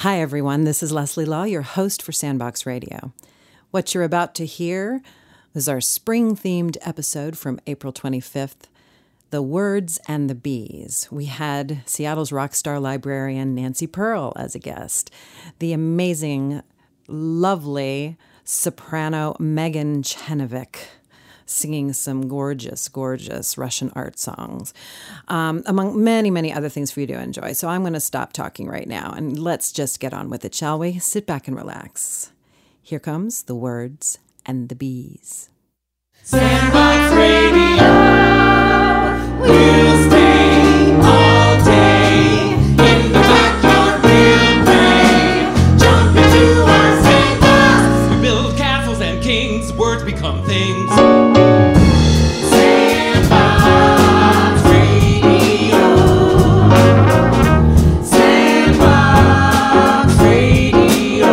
Hi, everyone. This is Leslie Law, your host for Sandbox Radio. What you're about to hear is our spring-themed episode from April 25th, The Words and the Bees. We had Seattle's rock star librarian Nancy Pearl as a guest, the amazing, lovely soprano Megan Chenovic, singing some gorgeous, gorgeous Russian art songs, among many, many other things for you to enjoy. So I'm going to stop talking right now, and let's just get on with it, shall we? Sit back and relax. Here comes The Words and the Bees. Sandbox Radio, we'll stay all day in the backyard, we'll play, jump into our sandbox. We build castles and kings, words become things. Sandbox Radio, Sandbox Radio,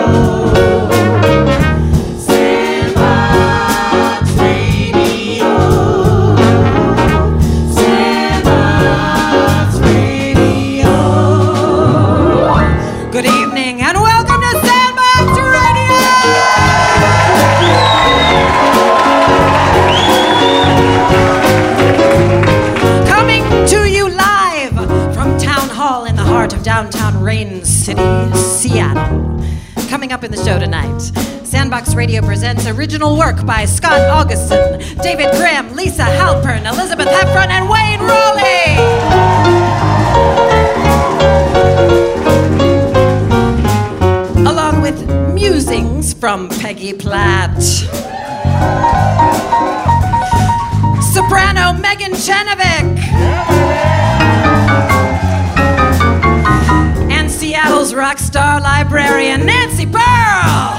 Sandbox Radio, Sandbox Radio. Good evening, and welcome to Sandbox Radio! Coming to you live from Town Hall in the heart of downtown Rain City, Seattle. Coming up in the show tonight, Sandbox Radio presents original work by Scott Augustin, David Graham, Lisa Halpern, Elizabeth Heffron, and Wayne Rowley. Along with musings from Peggy Platt. Soprano Megan Chenovic. And Seattle's rock star librarian Nancy Pearl.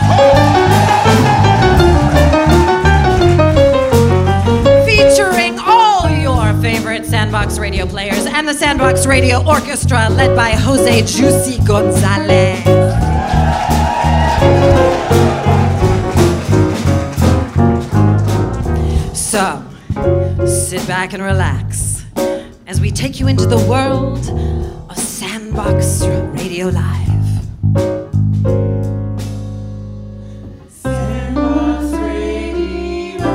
Featuring all your favorite Sandbox Radio players and the Sandbox Radio Orchestra led by Jose Juicy Gonzalez. So, sit back and relax as we take you into the world of Sandbox Radio Live. Sandbox Radio.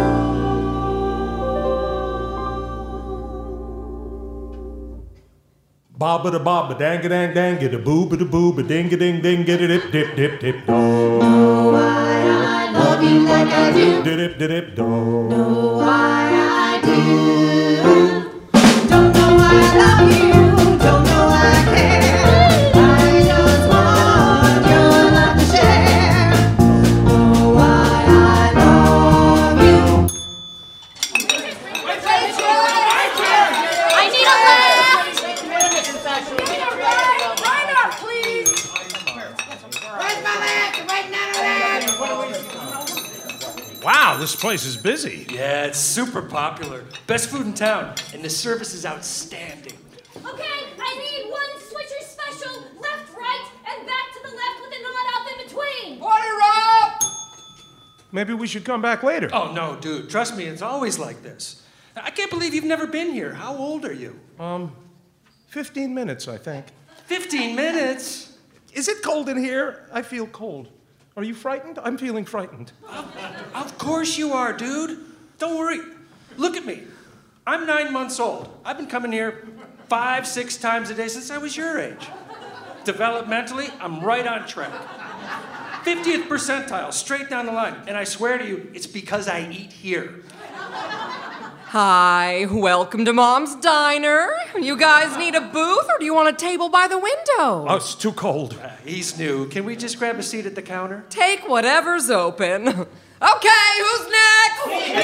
Bobba da bobba danga dang dang get a booba da booba ding a ding ding get it dip dip dip dip do. Know why I love you like I do. Dip dip dip do. Know why I do. Don't know why I love you. Don't know why I care. I just want your love to share. Know why I love you. I need a laugh! Line up, please. Where's my laugh? Right now, Wow, this place is busy. Yeah, it's super popular. Best food in town, and the service is outstanding. Okay, I need one switcher special, left, right, and back to the left with a nod off in between. Order up. Maybe we should come back later. Oh, no, dude, trust me, it's always like this. I can't believe you've never been here. How old are you? 15 minutes, I think. 15 minutes? Is it cold in here? I feel cold. Are you frightened? I'm feeling frightened. Of course you are, dude. Don't worry. Look at me. I'm 9 months old. I've been coming here 5-6 times a day since I was your age. Developmentally, I'm right on track. 50th percentile, straight down the line. And I swear to you, it's because I eat here. Hi, welcome to Mom's Diner. You guys need a booth or do you want a table by the window? Oh, it's too cold. He's new. Can we just grab a seat at the counter? Take whatever's open. Okay, who's next?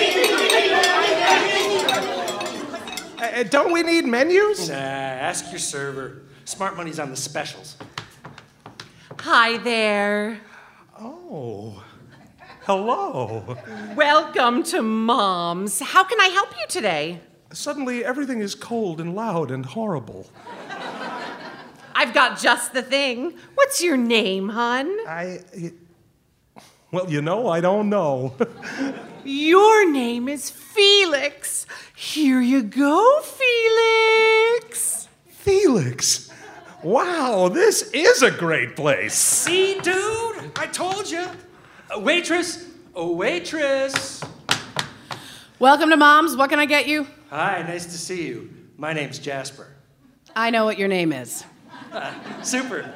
Don't we need menus? Nah, ask your server. Smart money's on the specials. Hi there. Oh, hello. Welcome to Mom's. How can I help you today? Suddenly, everything is cold and loud and horrible. I've got just the thing. What's your name, hon? Well, you know, I don't know. Your name is Felix. Here you go, Felix. Felix? Wow, this is a great place. See, dude? I told you. Waitress. Waitress. Welcome to Mom's. What can I get you? Hi, nice to see you. My name's Jasper. I know what your name is. Super.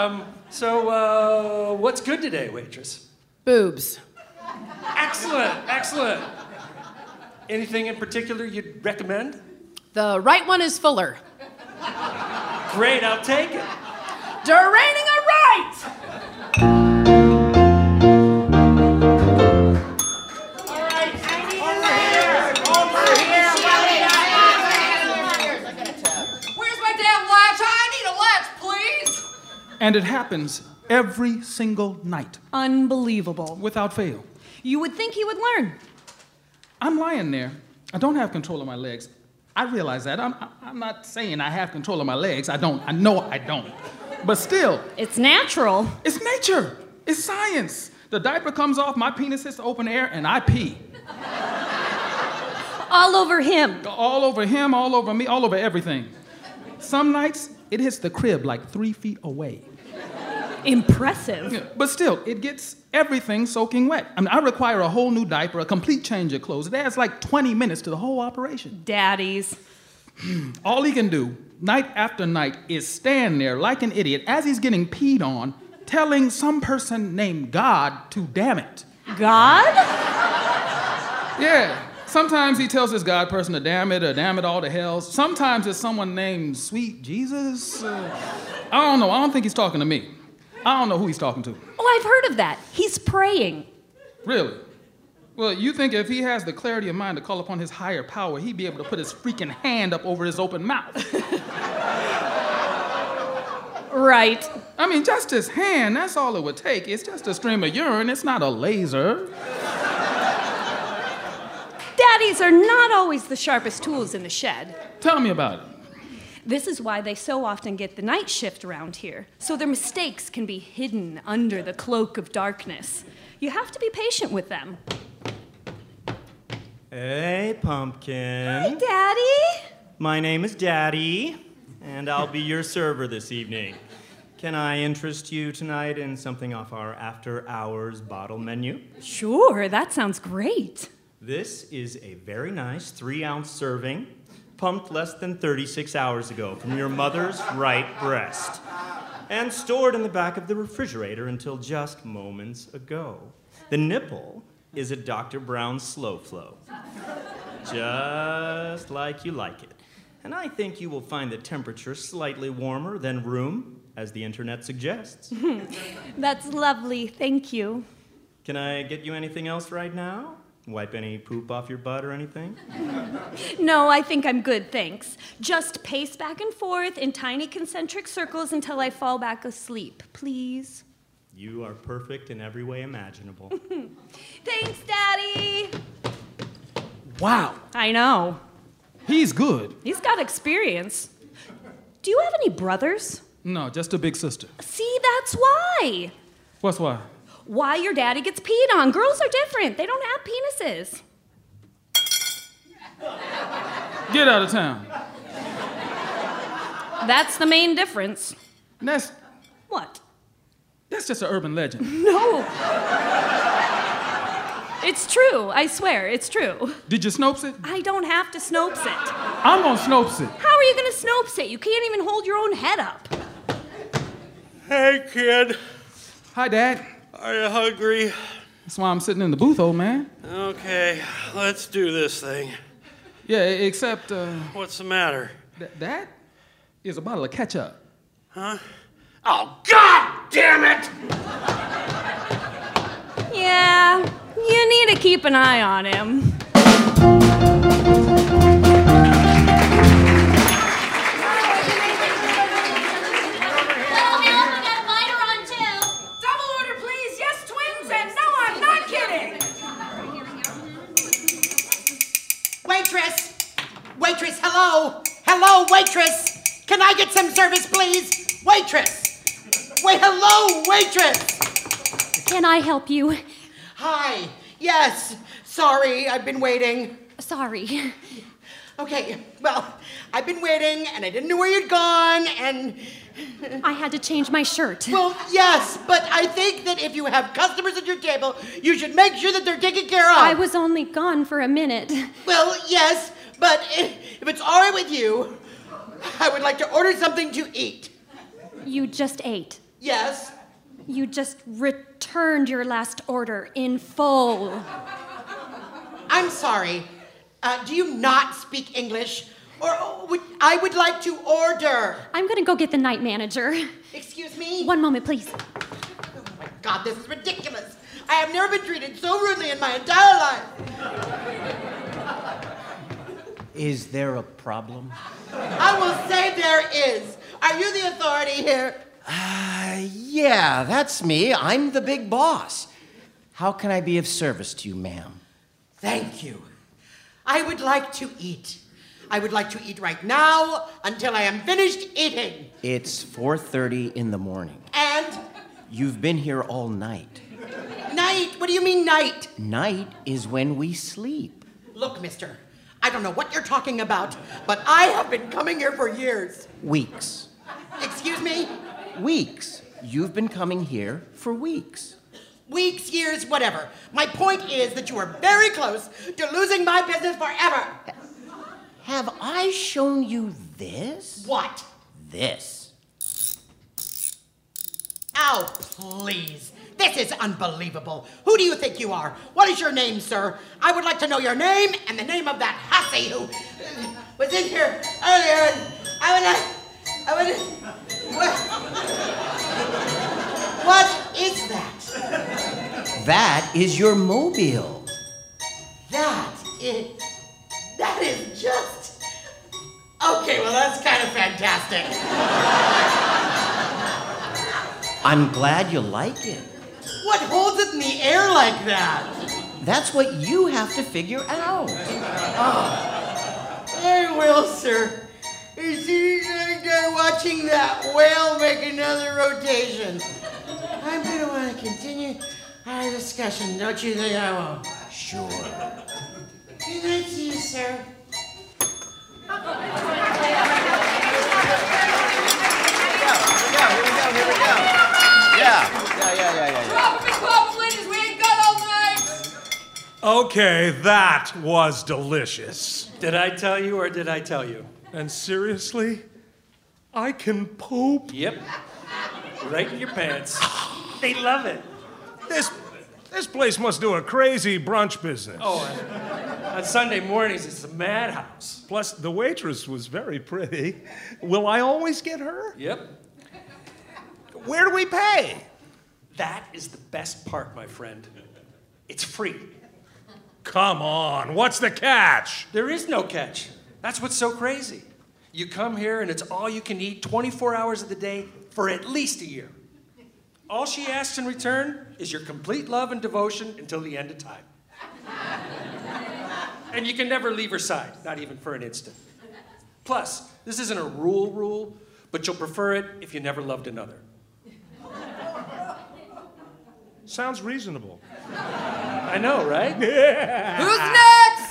So, what's good today, waitress? Boobs. Excellent. Anything in particular you'd recommend? The right one is fuller. Great, I'll take it. Deraining a right! Where's my damn latch? I need a latch, please. And it happens every single night, Unbelievable. without fail. You would think he would learn. I'm lying there. I don't have control of my legs. I realize that. I'm not saying I have control of my legs. I don't. I know I don't. But still, It's natural. it's nature. It's science. The diaper comes off, my penis hits the open air, and I pee. All over him. All over him, all over me, all over everything. Some nights, it hits the crib like 3 feet away. Impressive. Yeah, but still, it gets everything soaking wet. I mean, I require a whole new diaper, a complete change of clothes. It adds like 20 minutes to the whole operation. Daddies. All he can do, night after night, is stand there like an idiot as he's getting peed on, telling some person named God to damn it. God? Yeah. Sometimes he tells this God person to damn it or damn it all to hell. Sometimes it's someone named Sweet Jesus. I don't know. I don't think he's talking to me. I don't know who he's talking to. Oh, I've heard of that. He's praying. Really? Well, you think if he has the clarity of mind to call upon his higher power, he'd be able to put his freaking hand up over his open mouth. Right. I mean, just his hand, that's all it would take. It's just a stream of urine. It's not a laser. Daddies are not always the sharpest tools in the shed. Tell me about it. This is why they so often get the night shift around here, so their mistakes can be hidden under the cloak of darkness. You have to be patient with them. Hey, Pumpkin. Hi, Daddy. My name is Daddy, and I'll be your server this evening. Can I interest you tonight in something off our after-hours bottle menu? Sure, that sounds great. This is a very nice 3-ounce serving, pumped less than 36 hours ago from your mother's right breast, and stored in the back of the refrigerator until just moments ago. The nipple is a Dr. Brown Slow Flow, just like you like it. And I think you will find the temperature slightly warmer than room, as the internet suggests. That's lovely, thank you. Can I get you anything else right now? Wipe any poop off your butt or anything? No, I think I'm good, thanks. Just pace back and forth in tiny concentric circles until I fall back asleep, please. You are perfect in every way imaginable. Thanks, Daddy. Wow. I know. He's good. He's got experience. Do you have any brothers? No, just a big sister. See, that's why. What's why? Why your daddy gets peed on. Girls are different. They don't have penises. Get out of town. That's the main difference. That's What? just an urban legend. No. It's true. I swear, it's true. Did you Snopes it? I don't have to Snopes it. I'm gonna Snopes it. How are you going to Snopes it? You can't even hold your own head up. Hey, kid. Hi, Dad. Are you hungry? That's why I'm sitting in the booth, old man. Okay, let's do this thing. Yeah, except, What's the matter? that is a bottle of ketchup. Huh? Oh, God damn it! Yeah, you need to keep an eye on him. Waitress, hello? Hello, waitress! Can I get some service, please? Waitress! Wait, hello, waitress! Can I help you? Hi, yes. Sorry, I've been waiting. Sorry. Okay, well, I've been waiting, and I didn't know where you'd gone, and... I had to change my shirt. Well, yes, but I think that if you have customers at your table, you should make sure that they're taken care of. I was only gone for a minute. Well, yes, but if it's all right with you, I would like to order something to eat. You just ate. Yes. You just returned your last order in full. I'm sorry. Do you not speak English? Or I would like to order. I'm gonna go get the night manager. Excuse me? One moment, please. Oh my God, this is ridiculous. I have never been treated so rudely in my entire life. Is there a problem? I will say there is. Are you the authority here? Yeah, that's me. I'm the big boss. How can I be of service to you, ma'am? Thank you. I would like to eat. I would like to eat right now until I am finished eating. It's 4:30 in the morning. And? You've been here all night. Night? What do you mean night? Night is when we sleep. Look, mister, I don't know what you're talking about, but I have been coming here for years. Weeks. Excuse me? Weeks. You've been coming here for weeks. Weeks, years, whatever. My point is that you are very close to losing my business forever. Have I shown you this? What? This. Oh, please. This is unbelievable. Who do you think you are? What is your name, sir? I would like to know your name and the name of that hussy who was in here earlier. And what is that? That is your mobile. That is just... Okay, well, that's kind of fantastic. I'm glad you like it. What holds it in the air like that? That's what you have to figure out. Oh, I will, sir. As soon as I'm done watching that whale make another rotation, I'm going to want to continue our discussion. Don't you think I won't? Sure. Good night to you, sir. Here we go. Yeah. Drop him and pop him, ladies. We ain't got all night. Okay, that was delicious. Did I tell you or did I tell you? And seriously, I can poop? Yep. Right in your pants. They love it. This place must do a crazy brunch business. Oh, on Sunday mornings, it's a madhouse. Plus, the waitress was very pretty. Will I always get her? Yep. Where do we pay? That is the best part, my friend. It's free. Come on, what's the catch? There is no catch. That's what's so crazy. You come here and it's all you can eat 24 hours of the day for at least a year. All she asks in return is your complete love and devotion until the end of time. And you can never leave her side, not even for an instant. Plus, this isn't a rule, but you'll prefer it if you never loved another. Sounds reasonable. I know, right? Yeah. Who's next?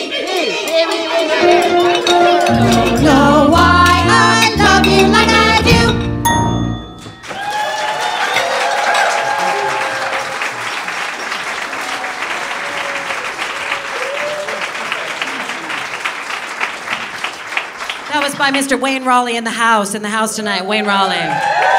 Know why I love you like I do. That was by Mr. Wayne Raleigh in the house tonight. Wayne Raleigh.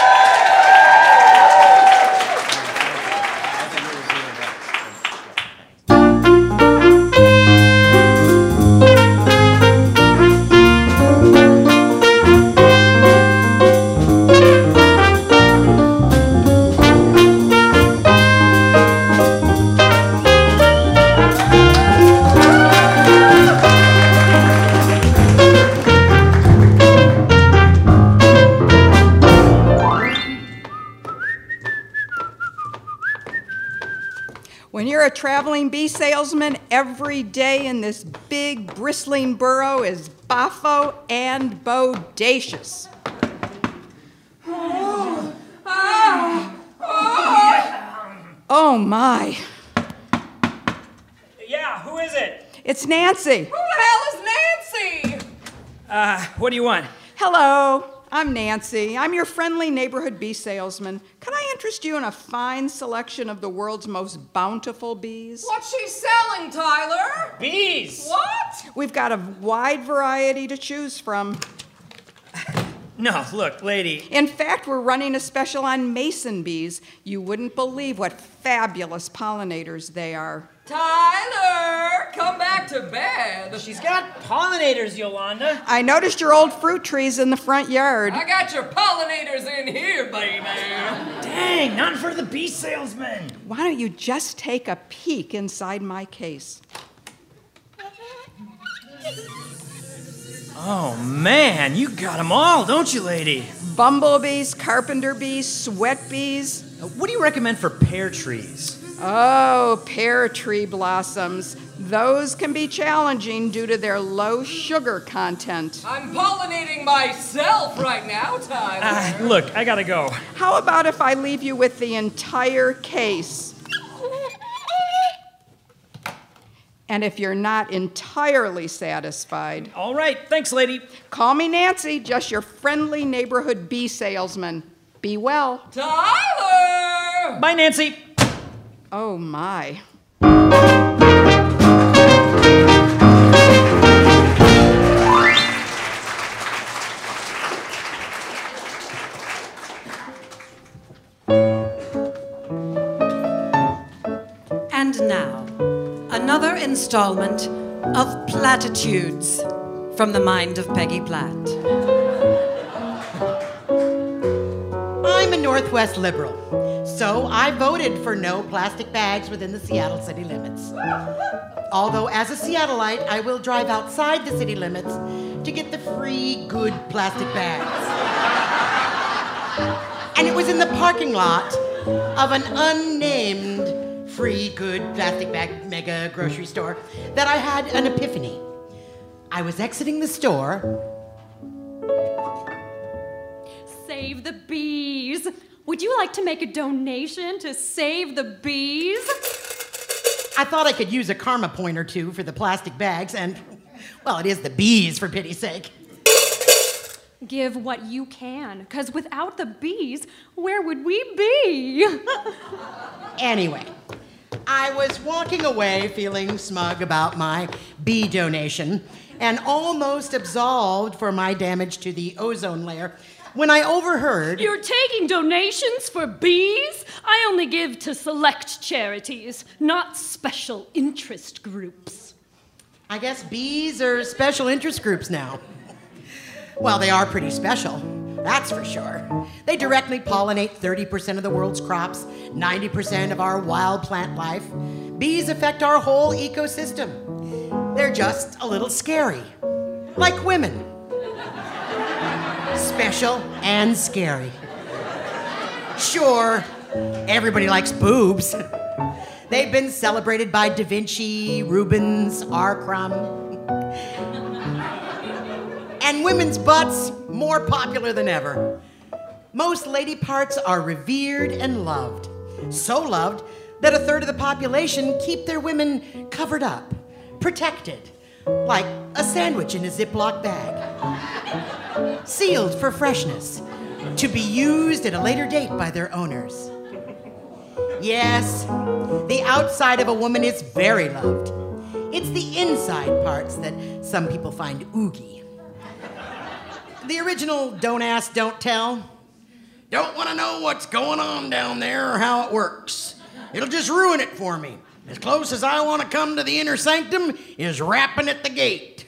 When you're a traveling bee salesman, every day in this big, bristling burrow is boffo and bodacious. Oh, my. Yeah, who is it? It's Nancy. Who the hell is Nancy? What do you want? Hello, I'm Nancy. I'm your friendly neighborhood bee salesman. Can I interest you in a fine selection of the world's most bountiful bees? What's she selling, Tyler? Bees! What? We've got a wide variety to choose from. No, look, lady. In fact, we're running a special on mason bees. You wouldn't believe what fabulous pollinators they are. Tyler, come back to bed. She's got pollinators, Yolanda. I noticed your old fruit trees in the front yard. I got your pollinators in here, baby. Dang, not for the bee salesman. Why don't you just take a peek inside my case? Oh, man, you got them all, don't you, lady? Bumblebees, carpenter bees, sweat bees. What do you recommend for pear trees? Oh, pear tree blossoms. Those can be challenging due to their low sugar content. I'm pollinating myself right now, Tyler. Look, I gotta go. How about if I leave you with the entire case? And if you're not entirely satisfied... All right, thanks, lady. Call me Nancy, just your friendly neighborhood bee salesman. Be well. Tyler! Bye, Nancy. Oh, my. And now, another installment of Platitudes from the mind of Peggy Platt. I'm a Northwest liberal, so I voted for no plastic bags within the Seattle city limits. Although as a Seattleite, I will drive outside the city limits to get the free, good plastic bags. And it was in the parking lot of an unnamed free, good plastic bag mega grocery store that I had an epiphany. I was exiting the store. Save the bees. Would you like to make a donation to Save the Bees? I thought I could use a karma point or two for the plastic bags, and, well, it is the bees, for pity's sake. Give what you can, because without the bees, where would we be? Anyway, I was walking away feeling smug about my bee donation and almost absolved for my damage to the ozone layer when I overheard... You're taking donations for bees? I only give to select charities, not special interest groups. I guess bees are special interest groups now. Well, they are pretty special, that's for sure. They directly pollinate 30% of the world's crops, 90% of our wild plant life. Bees affect our whole ecosystem. They're just a little scary, like women. Special and scary. Sure, everybody likes boobs. They've been celebrated by Da Vinci, Rubens, R. Crumb. And women's butts, more popular than ever. Most lady parts are revered and loved. So loved that a third of the population keep their women covered up, protected, like a sandwich in a Ziploc bag. Sealed for freshness, to be used at a later date by their owners. Yes, the outside of a woman is very loved. It's the inside parts that some people find oogie. The original Don't Ask, Don't Tell. Don't want to know what's going on down there or how it works. It'll just ruin it for me. As close as I want to come to the inner sanctum is rapping at the gate.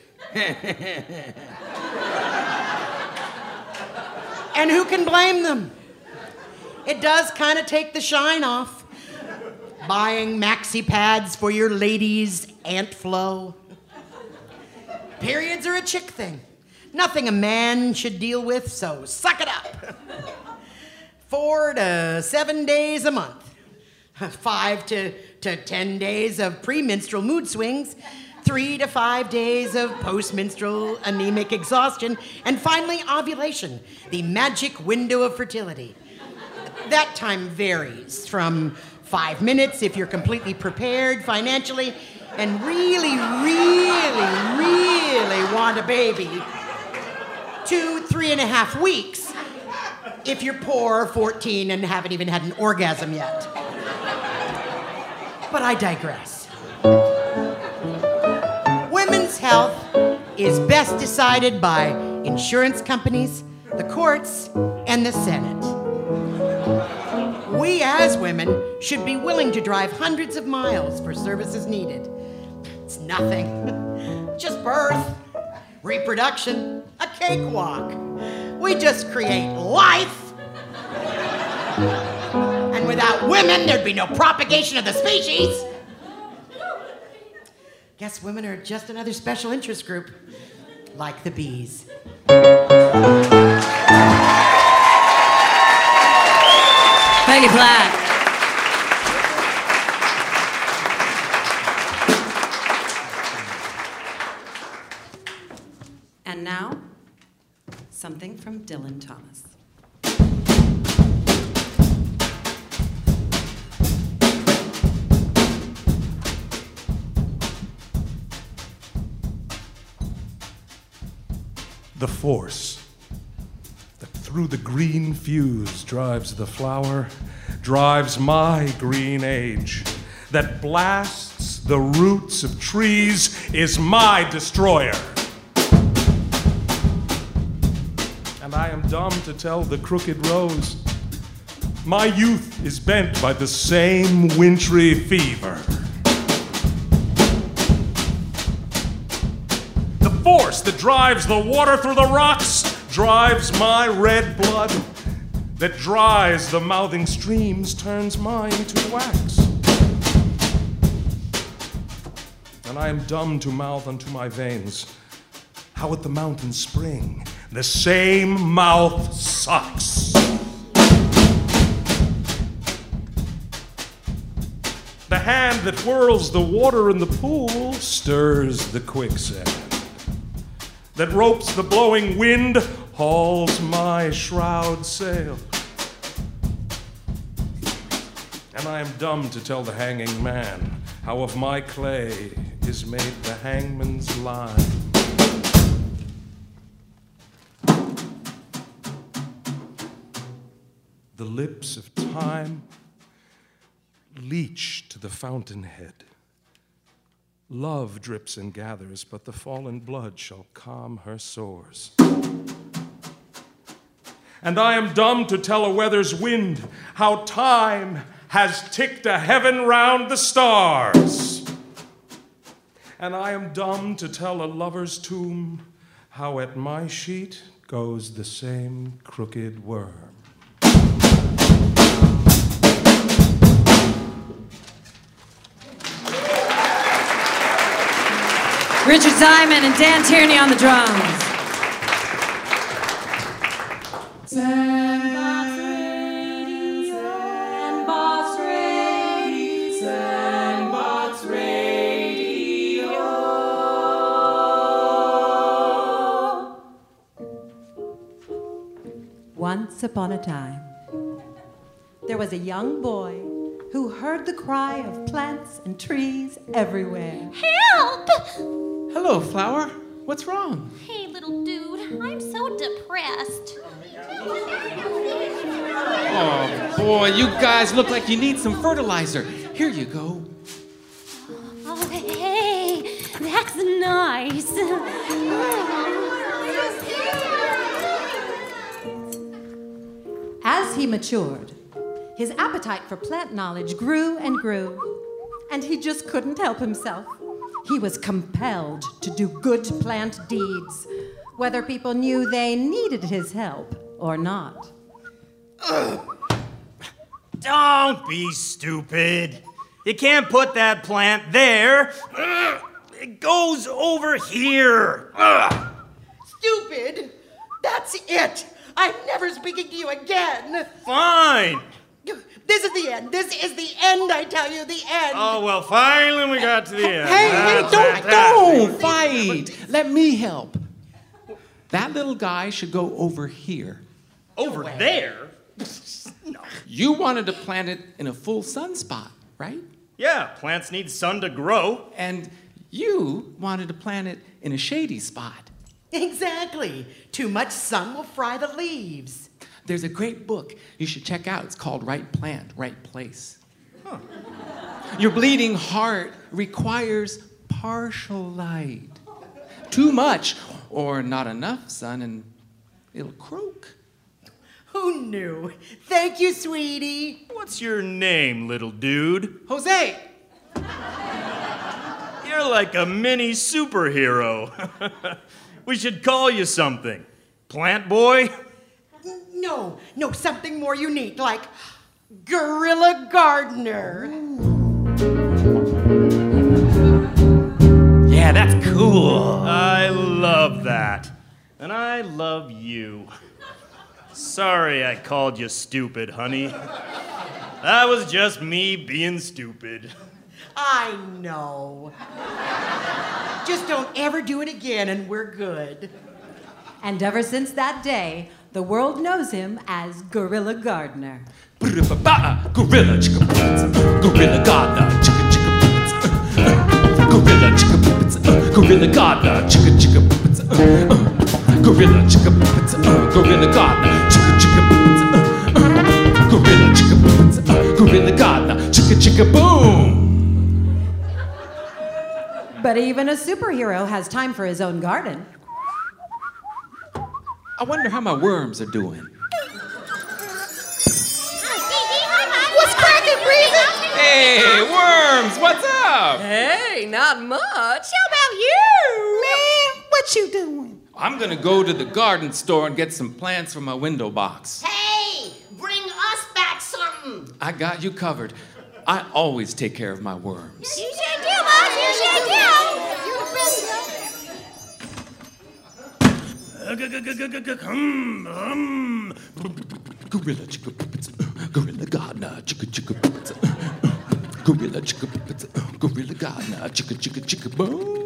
And who can blame them? It does kind of take the shine off. Buying maxi pads for your lady's Aunt Flo. Periods are a chick thing. Nothing a man should deal with, so suck it up. 4 to 7 days a month. 5 to 10 days of premenstrual mood swings. 3 to 5 days of postmenstrual anemic exhaustion. And finally, ovulation, the magic window of fertility. That time varies from 5 minutes if you're completely prepared financially and really, really, really want a baby, to 3.5 weeks. If you're poor, 14, and haven't even had an orgasm yet. But I digress. Women's health is best decided by insurance companies, the courts, and the Senate. We as women should be willing to drive hundreds of miles for services needed. It's nothing. Just birth, reproduction, a cakewalk. We just create life. And without women, there'd be no propagation of the species. Guess women are just another special interest group, like the bees. Peggy Platt. And now, something from Dylan Thomas. The force that through the green fuse drives the flower, drives my green age, that blasts the roots of trees, is my destroyer. And I am dumb to tell the crooked rose, my youth is bent by the same wintry fever. The force that drives the water through the rocks drives my red blood, that dries the mouthing streams, turns mine to wax. And I am dumb to mouth unto my veins, how at the mountain spring the same mouth sucks. The hand that whirls the water in the pool stirs the quicksand, that ropes the blowing wind, hauls my shroud sail. And I am dumb to tell the hanging man how of my clay is made the hangman's line. The lips of time leach to the fountainhead. Love drips and gathers, but the fallen blood shall calm her sores. And I am dumb to tell a weather's wind how time has ticked a heaven round the stars. And I am dumb to tell a lover's tomb how at my sheet goes the same crooked worm. Richard Simon and Dan Tierney on the drums. Sandbox Radio, Sandbox Radio, Sandbox Radio. Once upon a time, there was a young boy who heard the cry of plants and trees everywhere. Help! Hello, Flower. What's wrong? Hey, little dude, I'm so depressed. Oh, boy, you guys look like you need some fertilizer. Here you go. Oh, hey, that's nice. As he matured, his appetite for plant knowledge grew and grew, and he just couldn't help himself. He was compelled to do good plant deeds, whether people knew they needed his help or not. Don't be stupid. You can't put that plant there. It goes over here. Stupid? That's it. I'm never speaking to you again. Fine. This is the end. This is the end, I tell you, the end. Oh, well, finally we got to the end. Hey, don't fight. Let me help. That little guy should go over here. Over there? No. You wanted to plant it in a full sunspot, right? Yeah, plants need sun to grow. And you wanted to plant it in a shady spot. Exactly. Too much sun will fry the leaves. There's a great book you should check out. It's called Right Plant, Right Place. Huh. Your bleeding heart requires partial light. Too much or not enough sun and it'll croak. Who knew? Thank you, sweetie. What's your name, little dude? Jose. You're like a mini superhero. We should call you something. Plant Boy? No, something more unique, like Gorilla Gardener. Yeah, that's cool. I love that. And I love you. Sorry I called you stupid, honey. That was just me being stupid. I know. Just don't ever do it again and we're good. And ever since that day, the world knows him as Gorilla Gardener. Gorilla chicka Gorilla Gardener chicka chicka Gorilla chicka Gorilla Gardener chicka chicka Gorilla chicka Gorilla Gardener chicka chicka Gorilla chicka Gorilla Gardener chicka chicka boom. But even a superhero has time for his own garden. I wonder how my worms are doing. What's cracking, Reason? Hey, worms, what's up? Hey, not much. How about you? Man, what you doing? I'm gonna go to the garden store and get some plants for my window box. Hey, bring us back something. I got you covered. I always take care of my worms. You should do, boss. You should do. Gorilla chicka Gorilla Gardener chicka chicka Gorilla chicka Gorilla Gardener chicka chicka chicka boom.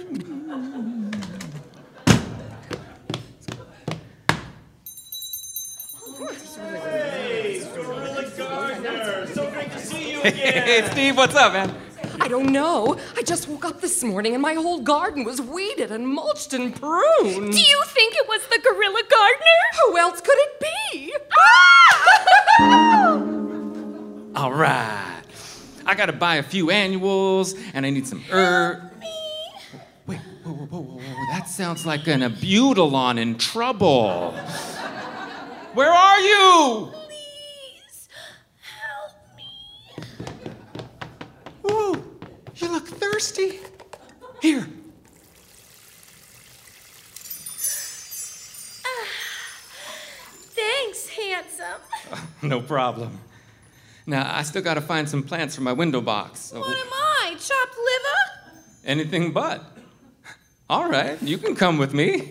Hey, Gorilla Gardener. So great to see you again. Hey, Steve, what's up, man? I don't know. I just woke up this morning and my whole garden was weeded and mulched and pruned. Do you think it was the Gorilla Gardener? Who else could it be? All right. I gotta buy a few annuals, and I need some Wait, whoa. That sounds like an Abutulon in trouble. Where are you? Please, help me. Whoa, you look thirsty. Here. Thanks, handsome. No problem. Now, I still gotta find some plants for my window box. So What am I, chopped liver? anything but. All right, you can come with me.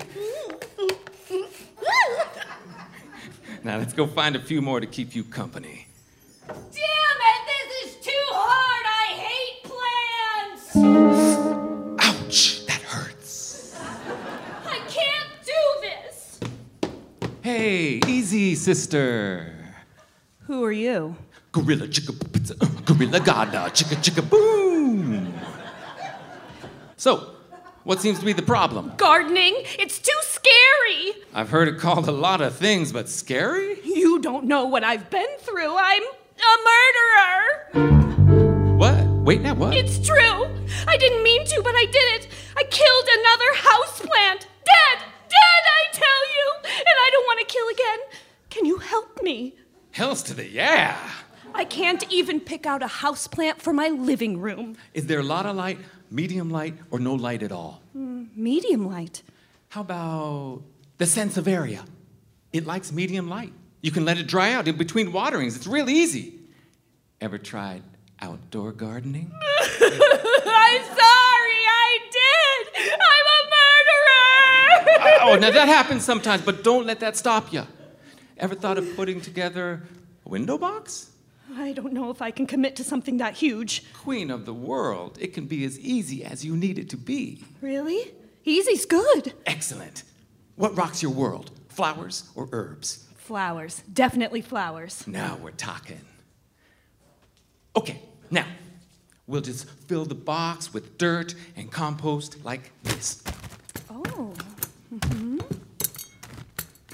Now, let's go find a few more to keep you company. Damn it, this is too hard. I hate plants. Ouch, that hurts. I can't do this. Hey, easy, sister. Who are you? Gorilla chicka Gorilla Gardener chicka chicka boom. So, what seems to be the problem? Gardening? It's too scary. I've heard it called a lot of things, but scary? You don't know what I've been through. I'm a murderer. What? Wait, now what? It's true. I didn't mean to, but I did it. I killed another houseplant. Dead, I tell you. And I don't want to kill again. Can you help me? Hells to the yeah. I can't even pick out a houseplant for my living room. Is there a lot of light, medium light, or no light at all? Medium light. How about the Sansevieria? It likes medium light. You can let it dry out in between waterings. It's real easy. Ever tried outdoor gardening? I'm sorry, I did. I'm a murderer. Oh, now that happens sometimes, but don't let that stop you. Ever thought of putting together a window box? I don't know if I can commit to something that huge. Queen of the world, it can be as easy as you need it to be. Really? Easy's good. Excellent. What rocks your world? Flowers or herbs? Flowers. Definitely flowers. Now we're talking. Okay, now, we'll just fill the box with dirt and compost like this. Oh.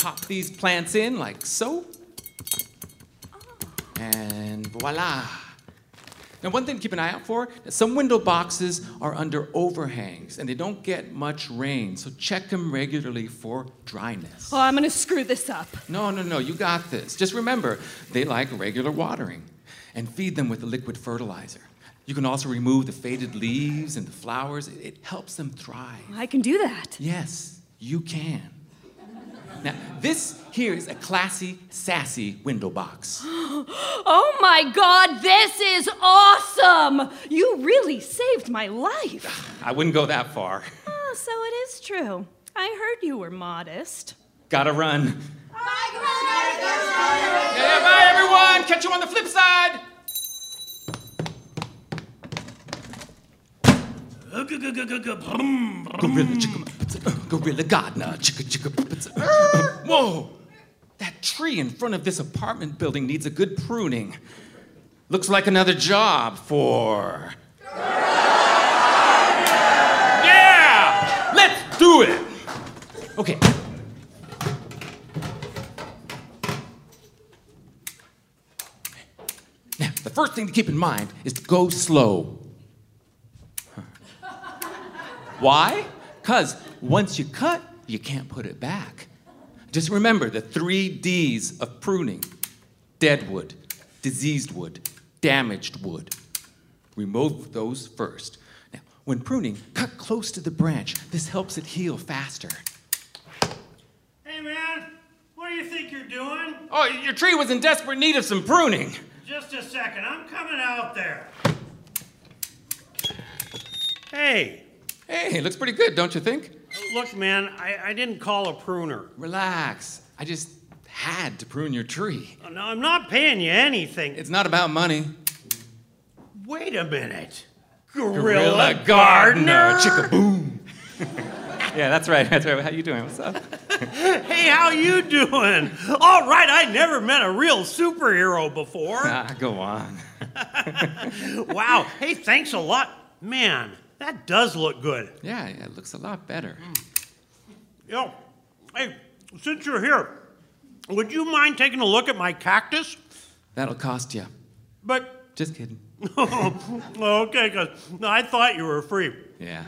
pop these plants in like so. And voila. Now, one thing to keep an eye out for, some window boxes are under overhangs and they don't get much rain, so check them regularly for dryness. Oh, I'm gonna screw this up. No, you got this. Just remember, they like regular watering and feed them with the liquid fertilizer. You can also remove the faded leaves and the flowers. It helps them thrive. I can do that. Yes, you can. Now, this here is a classy, sassy window box. Oh my God, this is awesome! You really saved my life. I wouldn't go that far. Oh, so it is true. I heard you were modest. Gotta run. Yeah, bye everyone! Catch you on the flip side! Gorilla gardener, Whoa! That tree in front of this apartment building needs a good pruning. Looks like another job for... Yeah! Let's do it! Okay. Now, the first thing to keep in mind is to go slow. Why? Because once you cut, you can't put it back. Just remember the 3 Ds of pruning: dead wood, diseased wood, damaged wood. Remove those first. Now, when pruning, cut close to the branch. This helps it heal faster. Hey, man, what do you think you're doing? Oh, your tree was in desperate need of some pruning. Just a second, I'm coming out there. Hey. Hey, looks pretty good, don't you think? Look, man, I didn't call a pruner. Relax. I just had to prune your tree. No, I'm not paying you anything. It's not about money. Wait a minute. Gorilla gardener. Chicka-boom. Yeah, that's right. How you doing? What's up? Hey, how you doing? All right, I never met a real superhero before. Go on. Wow. Hey, thanks a lot. Man, that does look good. Yeah, it looks a lot better. Yo, hey, since you're here, would you mind taking a look at my cactus? That'll cost you. But... Just kidding. Okay, because I thought you were free. Yeah.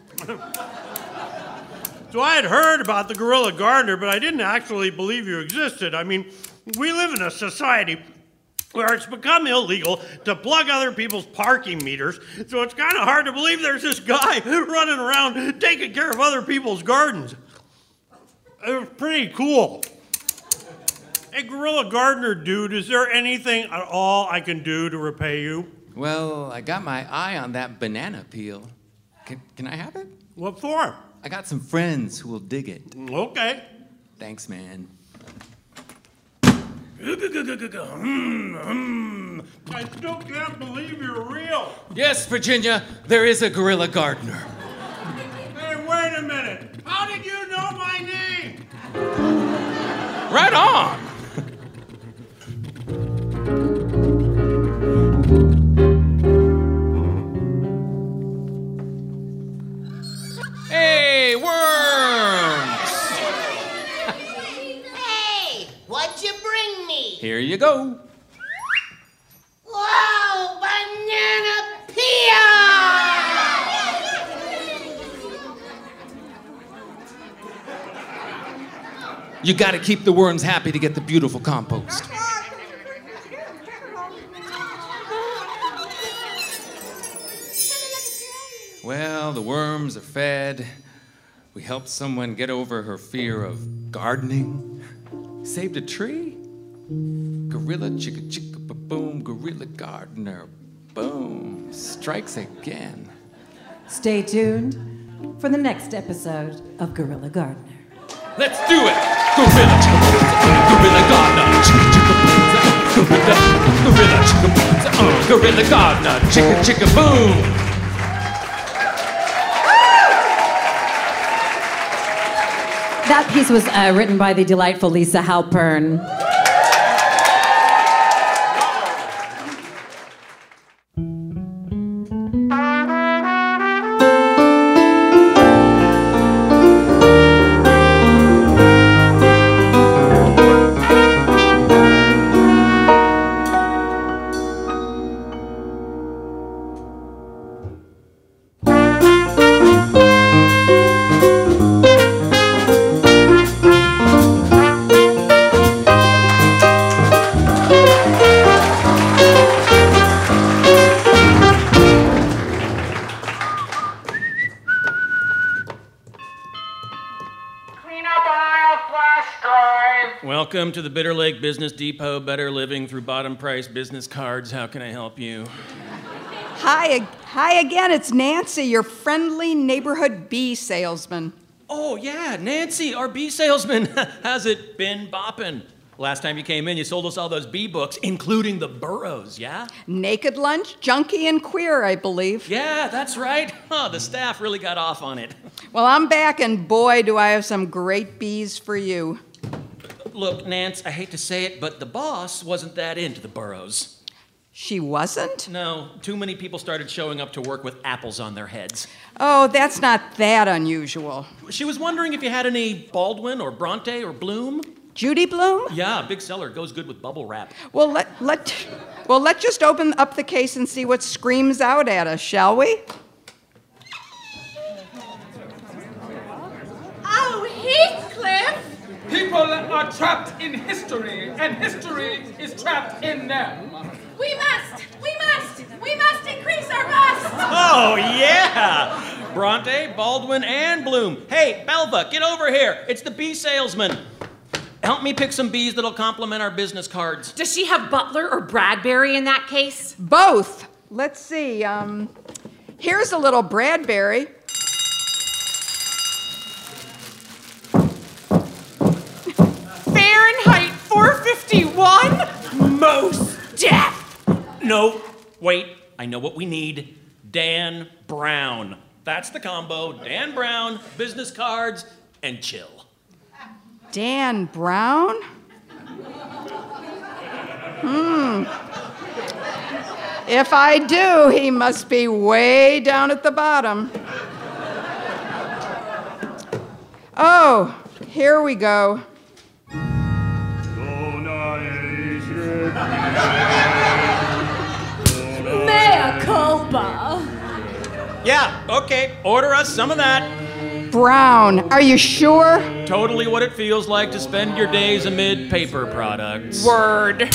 So I had heard about the Gorilla Gardener, but I didn't actually believe you existed. I mean, we live in a society where it's become illegal to plug other people's parking meters, so it's kind of hard to believe there's this guy running around taking care of other people's gardens. It was pretty cool. Hey, Gorilla Gardener dude, is there anything at all I can do to repay you? Well, I got my eye on that banana peel. Can I have it? What for? I got some friends who will dig it. Okay. Thanks, man. I still can't believe you're real. Yes, Virginia, there is a Gorilla Gardener. Hey, wait a minute. How did you know my name? Right on. Hey, worms! Hey, what'd you bring me? Here you go. Whoa, banana peel! You gotta keep the worms happy to get the beautiful compost. Well, the worms are fed. We helped someone get over her fear of gardening. Saved a tree. Gorilla chicka chicka ba-boom, Gorilla Gardener. Boom. Strikes again. Stay tuned for the next episode of Gorilla Gardener. Let's do it! Gorilla chicka Gorilla Gardener. Chicka chicka Gorilla chicka Gorilla Gardener. Chicka chicka boom. That piece was written by the delightful Lisa Halpern. Welcome to the Bitter Lake Business Depot. Better living through bottom price business cards. How can I help you? Hi again, it's Nancy, your friendly neighborhood bee salesman. Oh, yeah, Nancy, our bee salesman. How's it been bopping? Last time you came in, you sold us all those bee books, including the burrows, yeah? Naked Lunch, Junkie and Queer, I believe. Yeah, that's right. Oh, the staff really got off on it. Well, I'm back, and boy, do I have some great bees for you. Look, Nance, I hate to say it, but the boss wasn't that into the burrows. She wasn't? No, too many people started showing up to work with apples on their heads. Oh, that's not that unusual. She was wondering if you had any Baldwin or Bronte or Bloom. Judy Bloom? Yeah, big seller. Goes good with bubble wrap. Well, let's just open up the case and see what screams out at us, shall we? Oh, Heathcliff! People are trapped in history, and history is trapped in them. We must increase our bust! Oh, yeah! Bronte, Baldwin, and Bloom. Hey, Belva, get over here. It's the bee salesman. Help me pick some bees that'll complement our business cards. Does she have Butler or Bradbury in that case? Both. Let's see. Here's a little Bradbury. Fahrenheit 451? Most death! No, wait. I know what we need. Dan Brown. That's the combo. Dan Brown, business cards, and chill. Dan Brown? If I do, he must be way down at the bottom. Oh, here we go. Mea culpa. Yeah, okay. Order us some of that. Brown, are you sure? Totally what it feels like to spend your days amid paper products. Word.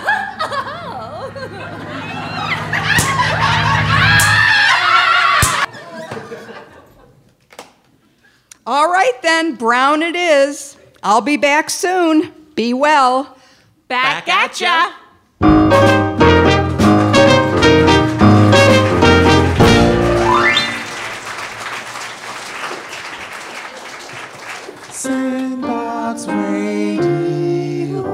All right then, Brown it is. I'll be back soon. Be well. Back at ya. Sandbox Radio.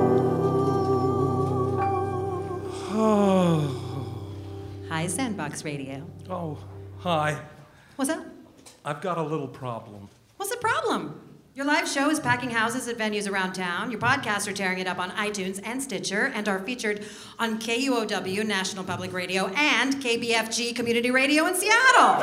Hi, Sandbox Radio. Oh, hi. What's up? I've got a little problem. What's the problem? Your live show is packing houses at venues around town. Your podcasts are tearing it up on iTunes and Stitcher and are featured on KUOW, National Public Radio, and KBFG Community Radio in Seattle.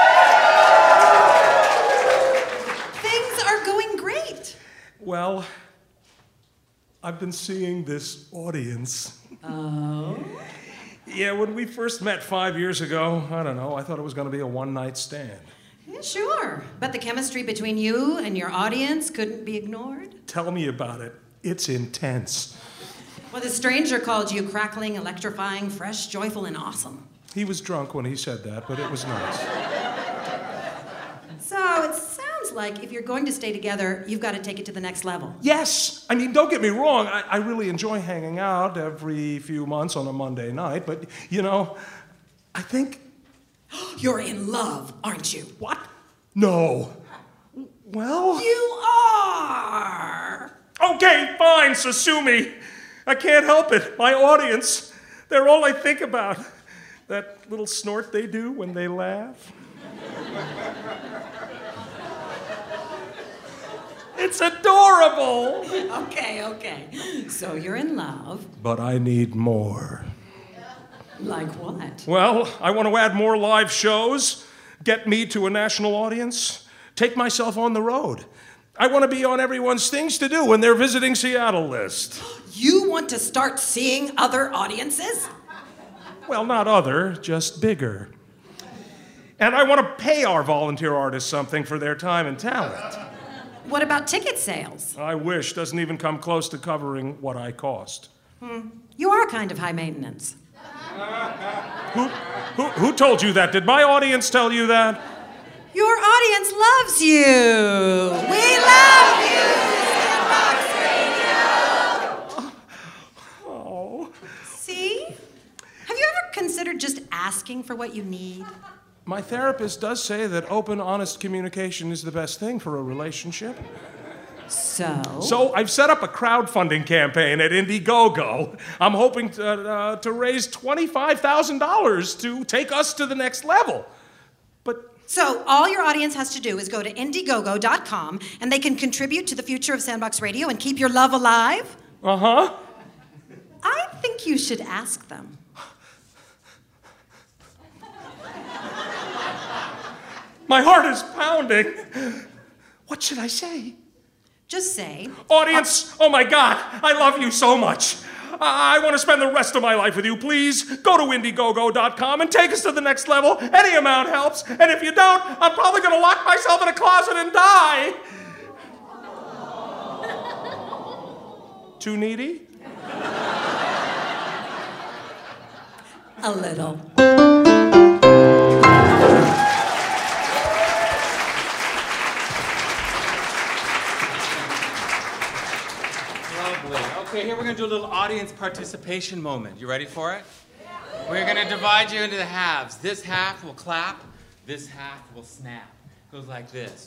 Things are going great. Well, I've been seeing this audience. Oh? Yeah, when we first met 5 years ago, I don't know, I thought it was going to be a one-night stand. Yeah, sure. But the chemistry between you and your audience couldn't be ignored. Tell me about it. It's intense. Well, the stranger called you crackling, electrifying, fresh, joyful, and awesome. He was drunk when he said that, but it was nice. So it sounds like if you're going to stay together, you've got to take it to the next level. Yes! I mean, don't get me wrong. I really enjoy hanging out every few months on a Monday night, but, you know, I think... You're in love, aren't you? What? No. Well... You are! Okay, fine, so sue me. I can't help it. My audience, they're all I think about. That little snort they do when they laugh. It's adorable. Okay. So you're in love. But I need more. Like what? Well, I want to add more live shows, get me to a national audience, take myself on the road. I want to be on everyone's things to do when they're visiting Seattle list. You want to start seeing other audiences? Well, not other, just bigger. And I want to pay our volunteer artists something for their time and talent. What about ticket sales? I wish. Doesn't even come close to covering what I cost. You are kind of high maintenance. Who told you that? Did my audience tell you that? Your audience loves you. We love you, Sandbox Radio. considered just asking for what you need? My therapist does say that open, honest communication is the best thing for a relationship. So I've set up a crowdfunding campaign at Indiegogo. I'm hoping to raise $25,000 to take us to the next level. So all your audience has to do is go to Indiegogo.com and they can contribute to the future of Sandbox Radio and keep your love alive? Uh-huh. I think you should ask them. My heart is pounding. What should I say? Just say... Audience, oh my God, I love you so much. I want to spend the rest of my life with you. Please go to Indiegogo.com and take us to the next level. Any amount helps. And if you don't, I'm probably going to lock myself in a closet and die. Too needy? A little. Okay, here we're gonna do a little audience participation moment. You ready for it? Yeah. We're gonna divide you into the halves. This half will clap, this half will snap. It goes like this.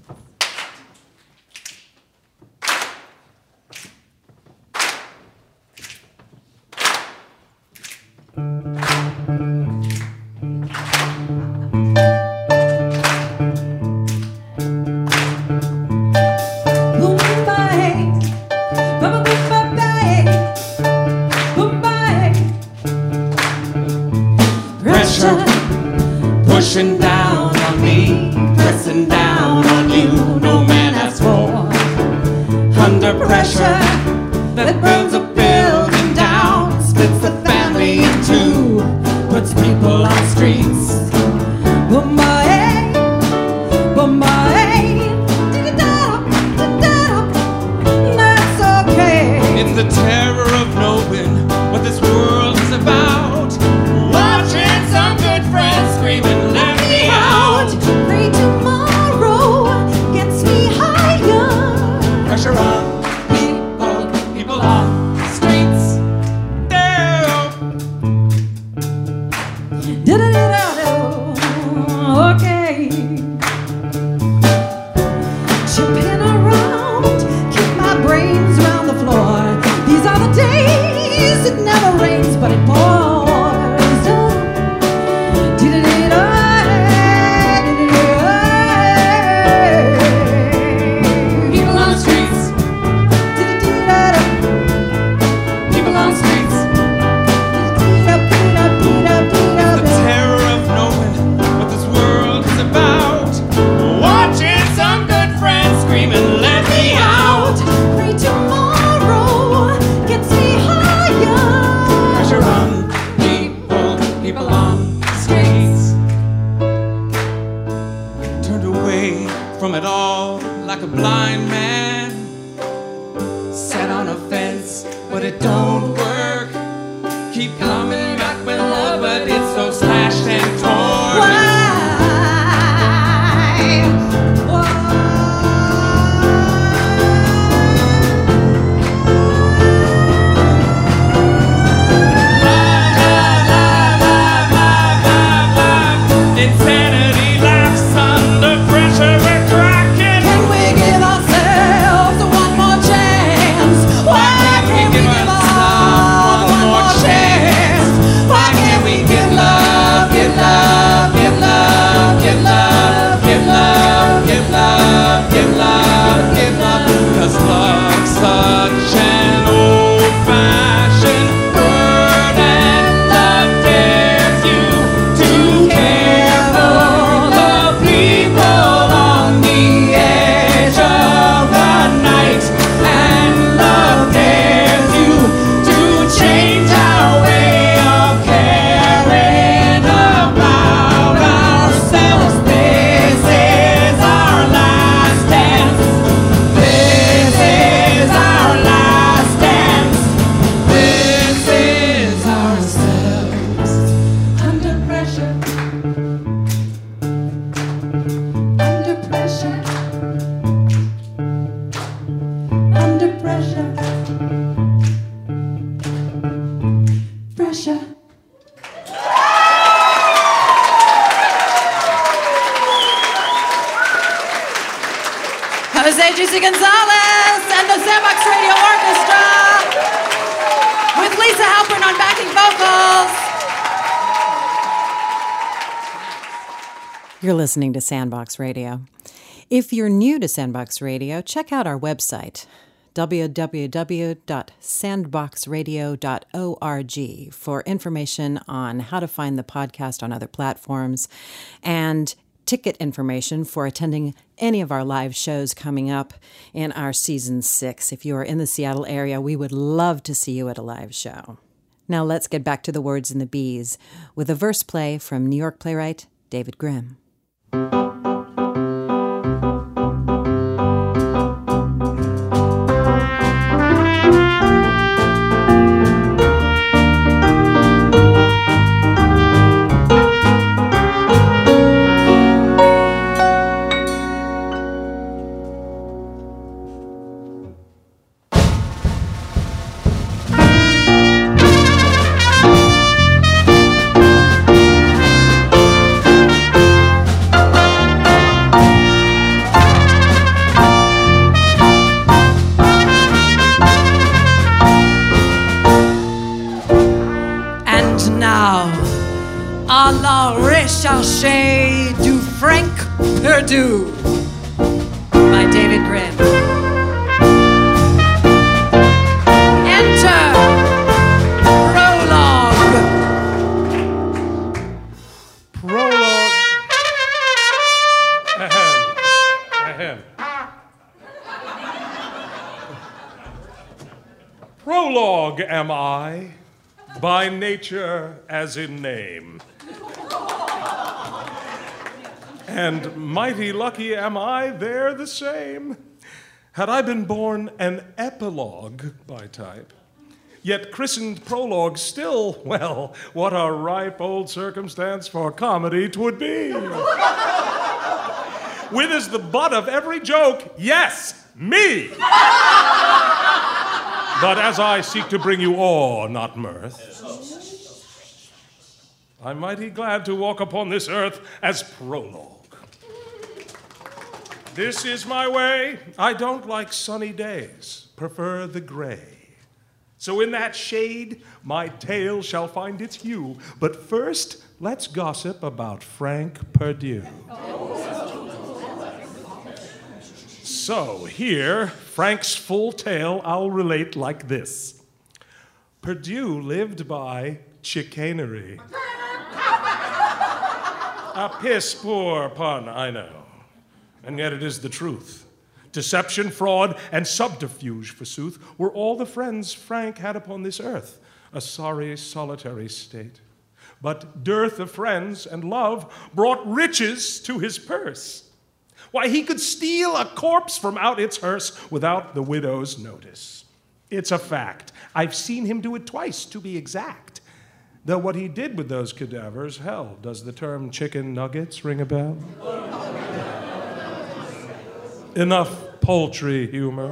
Pushing down on me, pressing down on you, no man has for. Under pressure that burns a building down, splits the family in two, puts people on streets. That's okay. It's the terror of knowing what this world is about. Watching some good friends screaming, let me out. Pray tomorrow gets me higher. Pressure on people on the streets. Okay. Chipping around, keep my brains round the floor. These are the days it never rains, but it pours. People on the streets. People on the streets. The terror Juicy Gonzalez and the Sandbox Radio Orchestra with Lisa Halpern on backing vocals. You're listening to Sandbox Radio. If you're new to Sandbox Radio, check out our website, www.sandboxradio.org, for information on how to find the podcast on other platforms and ticket information for attending any of our live shows coming up in our Season 6. If you are in the Seattle area, we would love to see you at a live show. Now let's get back to the words and the bees with a verse play from New York playwright David Grimm. Recherché du Frank Perdue by David Grimm. Enter prologue. Prologue. Ahem. Prologue am I, by nature as in name. And mighty lucky am I there the same. Had I been born an epilogue by type, yet christened prologue still, well, what a ripe old circumstance for comedy 'twould be. With as the butt of every joke, yes, me. But as I seek to bring you awe, not mirth, I'm mighty glad to walk upon this earth as prologue. This is my way. I don't like sunny days, prefer the gray. So in that shade, my tale shall find its hue. But first, let's gossip about Frank Perdue. So here, Frank's full tale I'll relate like this. Perdue lived by chicanery. A piss-poor pun, I know. And yet it is the truth. Deception, fraud, and subterfuge, forsooth, were all the friends Frank had upon this earth, a sorry, solitary state. But dearth of friends and love brought riches to his purse. Why, he could steal a corpse from out its hearse without the widow's notice. It's a fact. I've seen him do it twice, to be exact. Though what he did with those cadavers, hell, does the term chicken nuggets ring a bell? Enough poultry humor.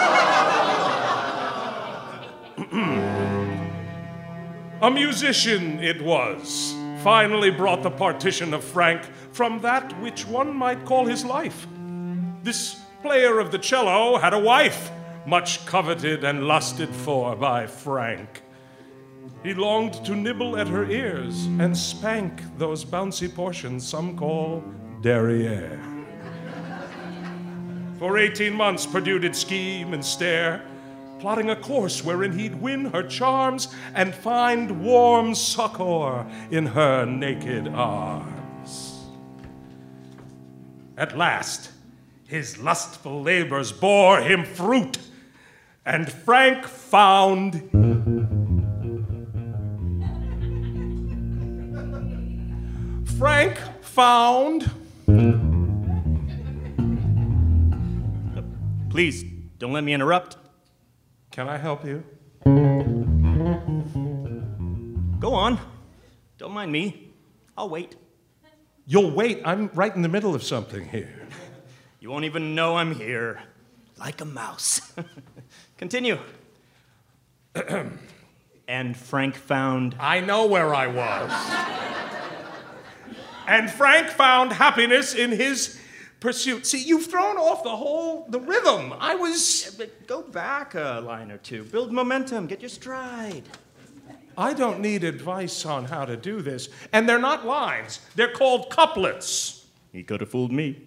A musician it was, finally brought the partition of Frank from that which one might call his life. This player of the cello had a wife, much coveted and lusted for by Frank. He longed to nibble at her ears and spank those bouncy portions some call derriere. For 18 months Perdue did scheme and stare, plotting a course wherein he'd win her charms and find warm succor in her naked arms. At last, his lustful labors bore him fruit, and Frank found Please, don't let me interrupt. Can I help you? Go on. Don't mind me. I'll wait. You'll wait. I'm right in the middle of something here. You won't even know I'm here. Like a mouse. Continue. And Frank found... I know where I was. And Frank found happiness in his pursuit. See, you've thrown off the rhythm. I was... But go back a line or two. Build momentum. Get your stride. I don't need advice on how to do this. And they're not lines. They're called couplets. He could have fooled me.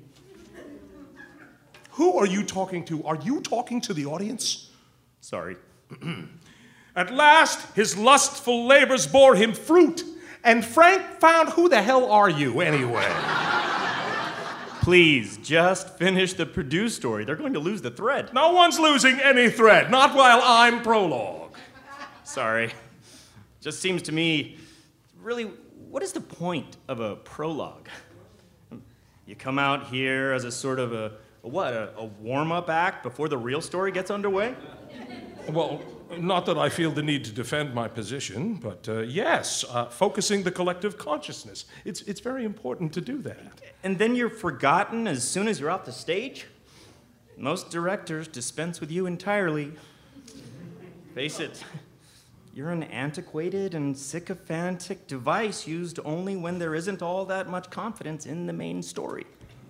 Who are you talking to? Are you talking to the audience? Sorry. At last, his lustful labors bore him fruit, and Frank found, who the hell are you, anyway? Please, just finish the Purdue story. They're going to lose the thread. No one's losing any thread, not while I'm prologue. Sorry. Just seems to me, really, what is the point of a prologue? You come out here as a sort of a warm-up act before the real story gets underway? Well, not that I feel the need to defend my position, but yes, focusing the collective consciousness. It's very important to do that. And then you're forgotten as soon as you're off the stage? Most directors dispense with you entirely. Face it, you're an antiquated and sycophantic device used only when there isn't all that much confidence in the main story.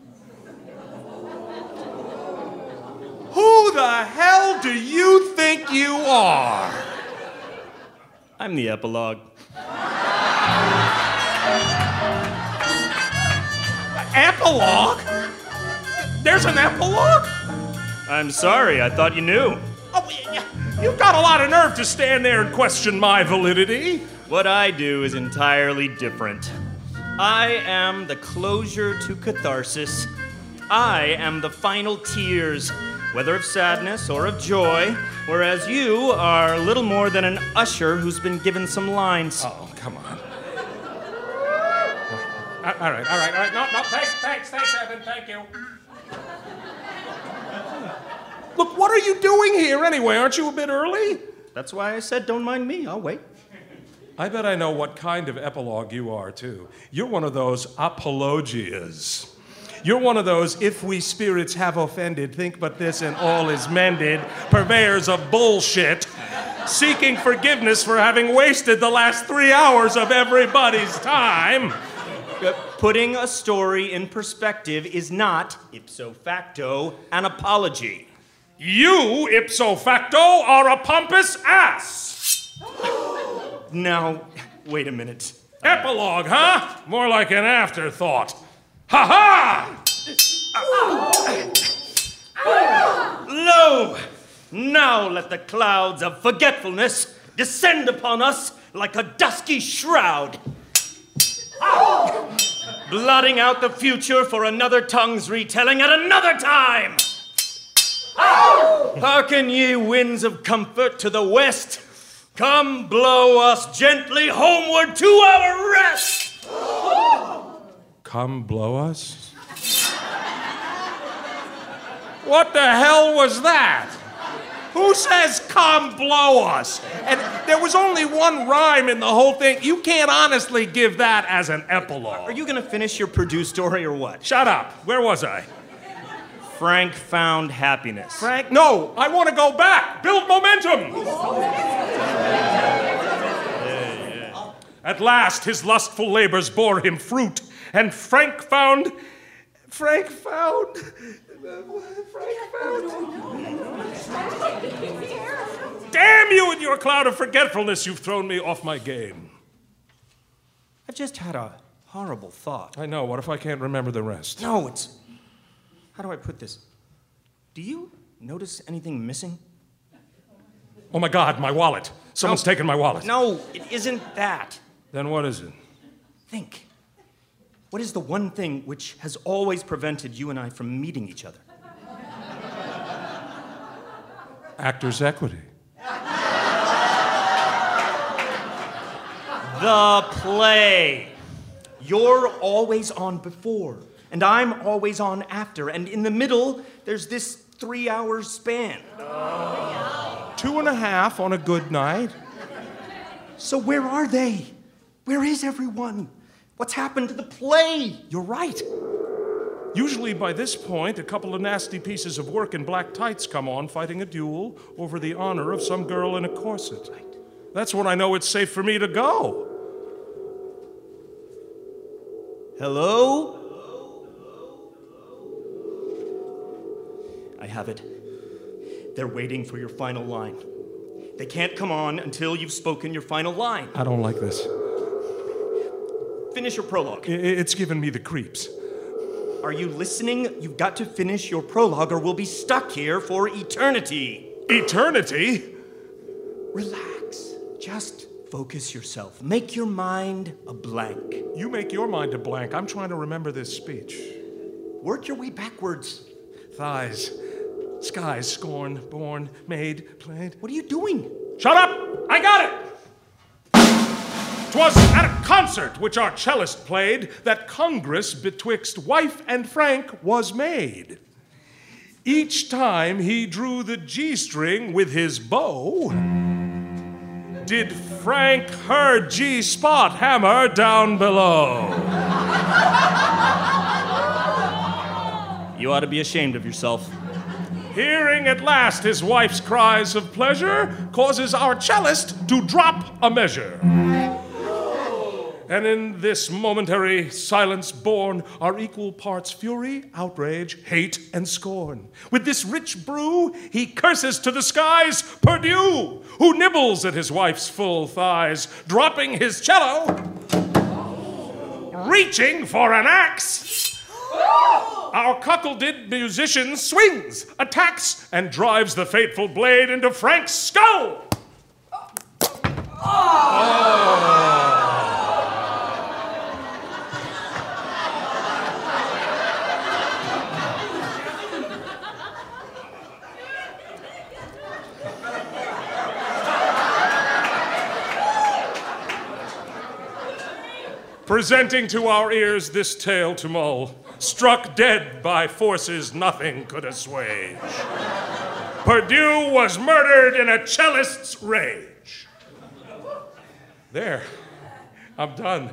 Who the hell do you think you are? I'm the epilogue. Epilogue? There's an epilogue? I'm sorry, I thought you knew. You've got a lot of nerve to stand there and question my validity. What I do is entirely different. I am the closure to catharsis. I am the final tears, whether of sadness or of joy, whereas you are little more than an usher who's been given some lines. Oh, come on. All right. No, thanks, Evan, thank you. Look, what are you doing here anyway? Aren't you a bit early? That's why I said don't mind me, I'll wait. I bet I know what kind of epilogue you are, too. You're one of those apologias. You're one of those, if we spirits have offended, think but this and all is mended, purveyors of bullshit, seeking forgiveness for having wasted the last 3 hours of everybody's time. Putting a story in perspective is not, ipso facto, an apology. You, ipso facto, are a pompous ass. Now, wait a minute. Epilogue, huh? More like an afterthought. Ha-ha! Lo! Now let the clouds of forgetfulness descend upon us like a dusky shroud, blotting out the future for another tongue's retelling at another time. Hearken ye winds of comfort to the west, come blow us gently homeward to our rest. Come blow us? What the hell was that? Who says come blow us? And there was only one rhyme in the whole thing. You can't honestly give that as an epilogue. Are you going to finish your Purdue story or what? Shut up. Where was I? Frank found happiness. Frank? No, I want to go back. Build momentum. At last, his lustful labors bore him fruit, and Frank found. Damn you and your cloud of forgetfulness, you've thrown me off my game. I've just had a horrible thought. I know, what if I can't remember the rest? No, it's... How do I put this? Do you notice anything missing? Oh my God, my wallet. Someone's taken my wallet. No, it isn't that. Then what is it? Think. What is the one thing which has always prevented you and I from meeting each other? Actors' equity. The play. You're always on before, and I'm always on after, and in the middle, there's this 3-hour span. 2.5 on a good night. So where are they? Where is everyone? What's happened to the play? You're right. Usually by this point, a couple of nasty pieces of work in black tights come on fighting a duel over the honor of some girl in a corset. That's when I know it's safe for me to go. Hello? have it. They're waiting for your final line. They can't come on until you've spoken your final line. I don't like this. Finish your prologue. It's given me the creeps. Are you listening? You've got to finish your prologue or we'll be stuck here for eternity. Eternity? Relax. Just focus yourself. Make your mind a blank. You make your mind a blank. I'm trying to remember this speech. Work your way backwards. Thighs, skies, scorn, born, made, played. What are you doing? Shut up! I got it! 'Twas at a concert which our cellist played that congress betwixt wife and Frank was made. Each time he drew the G-string with his bow, did Frank her G-spot hammer down below. You ought to be ashamed of yourself. Hearing at last his wife's cries of pleasure causes our cellist to drop a measure. And in this momentary silence born are equal parts fury, outrage, hate, and scorn. With this rich brew, he curses to the skies Perdue, who nibbles at his wife's full thighs, dropping his cello, reaching for an axe. Our cuckolded musician swings, attacks, and drives the fateful blade into Frank's skull. Presenting to our ears this tale to mull, struck dead by forces nothing could assuage. Perdue was murdered in a cellist's rage. There, I'm done.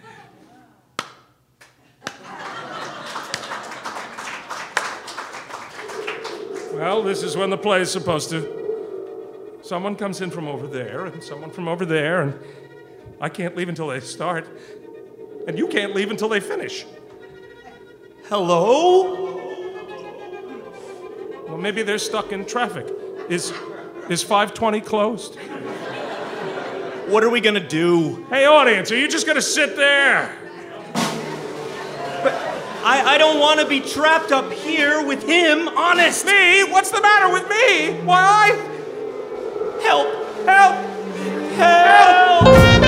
Well, this is when the play is supposed to. Someone comes in from over there, and someone from over there, and I can't leave until they start. And you can't leave until they finish. Hello? Well, maybe they're stuck in traffic. Is 520 closed? What are we gonna do? Hey, audience, are you just gonna sit there? But I don't want to be trapped up here with him, honest. Me? What's the matter with me? Why, Help! Help! Help!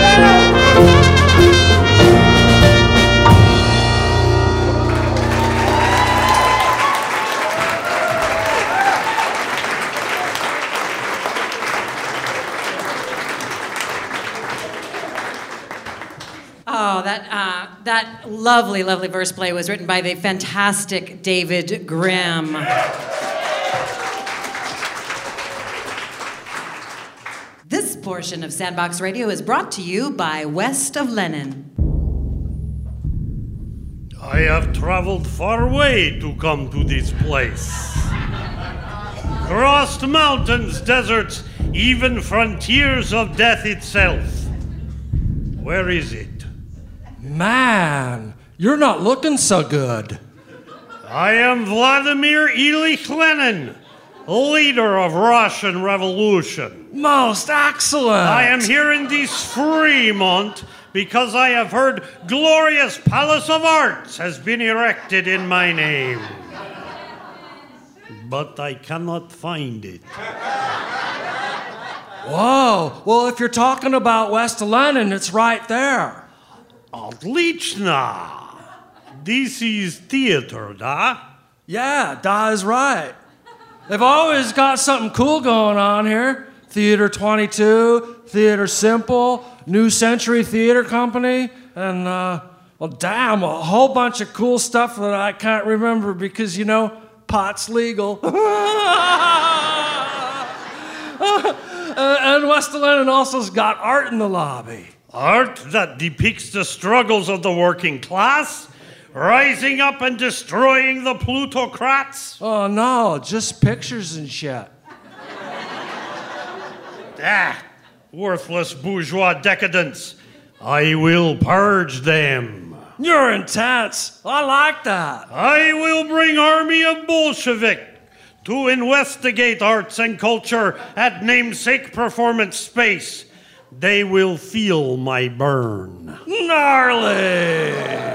Oh, that lovely, lovely verse play was written by the fantastic David Grimm. This portion of Sandbox Radio is brought to you by West of Lenin. I have traveled far away to come to this place. Crossed mountains, deserts, even frontiers of death itself. Where is it? Man, you're not looking so good. I am Vladimir Ilyich Lenin, leader of Russian Revolution. Most excellent. I am here in this Fremont because I have heard glorious Palace of Arts has been erected in my name. But I cannot find it. Whoa, well, if you're talking about West of Lenin, it's right there. Отлично! This is theater, da? Yeah, da is right. They've always got something cool going on here. Theater 22, Theater Simple, New Century Theater Company, and, well, damn, a whole bunch of cool stuff that I can't remember because, you know, pot's legal. And West of Lenin also's got art in the lobby. Art that depicts the struggles of the working class, rising up and destroying the plutocrats? Oh, no, just pictures and shit. Worthless bourgeois decadents. I will purge them. You're intense. I like that. I will bring army of Bolshevik to investigate arts and culture at Namesake Performance Space. They will feel my burn. Gnarly!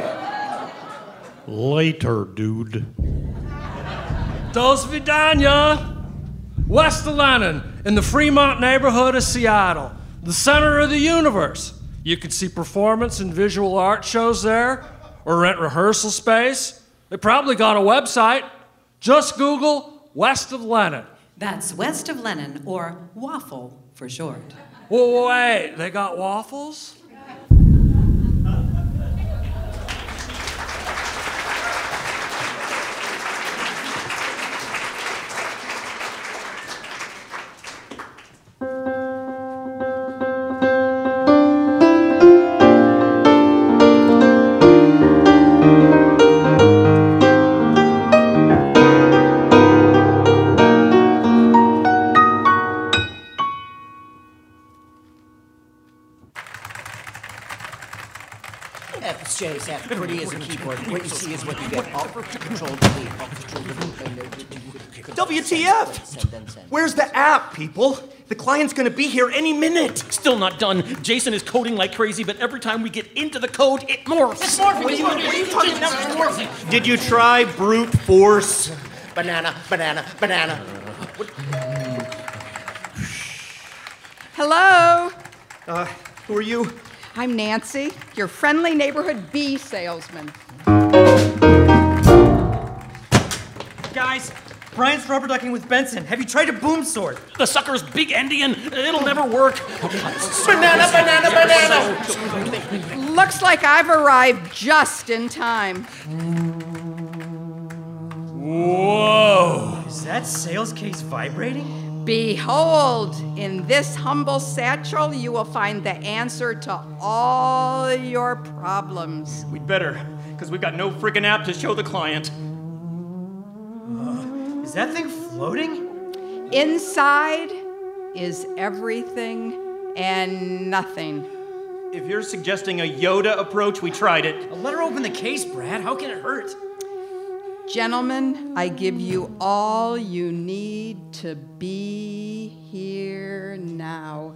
Later, dude. Do svidanya. West of Lenin, in the Fremont neighborhood of Seattle, the center of the universe. You could see performance and visual art shows there, or rent rehearsal space. They probably got a website. Just Google West of Lenin. That's West of Lenin, or Waffle for short. Whoa, wait, they got waffles? Space F, pretty as a keyboard. What you see is what you get. Alt Control Delete. Alt Control Delete. WTF? Where's the app, people? The client's gonna be here any minute. Still not done. Jason is coding like crazy, but every time we get into the code, it morphs. It's morphing. What are you talking about? It's morphing. Did you try brute force? Banana, banana, banana. Hello. Who are you? I'm Nancy, your friendly neighborhood bee salesman. Guys, Brian's rubber ducking with Benson. Have you tried a boom sword? The sucker's big endian. It'll never work. Banana, banana, banana. Looks like I've arrived just in time. Whoa. Is that sales case vibrating? Behold, in this humble satchel, you will find the answer to all your problems. We'd better, because we've got no friggin' app to show the client. Is that thing floating? Inside is everything and nothing. If you're suggesting a Yoda approach, we tried it. Let her open the case, Brad. How can it hurt? Gentlemen, I give you all you need to be here now.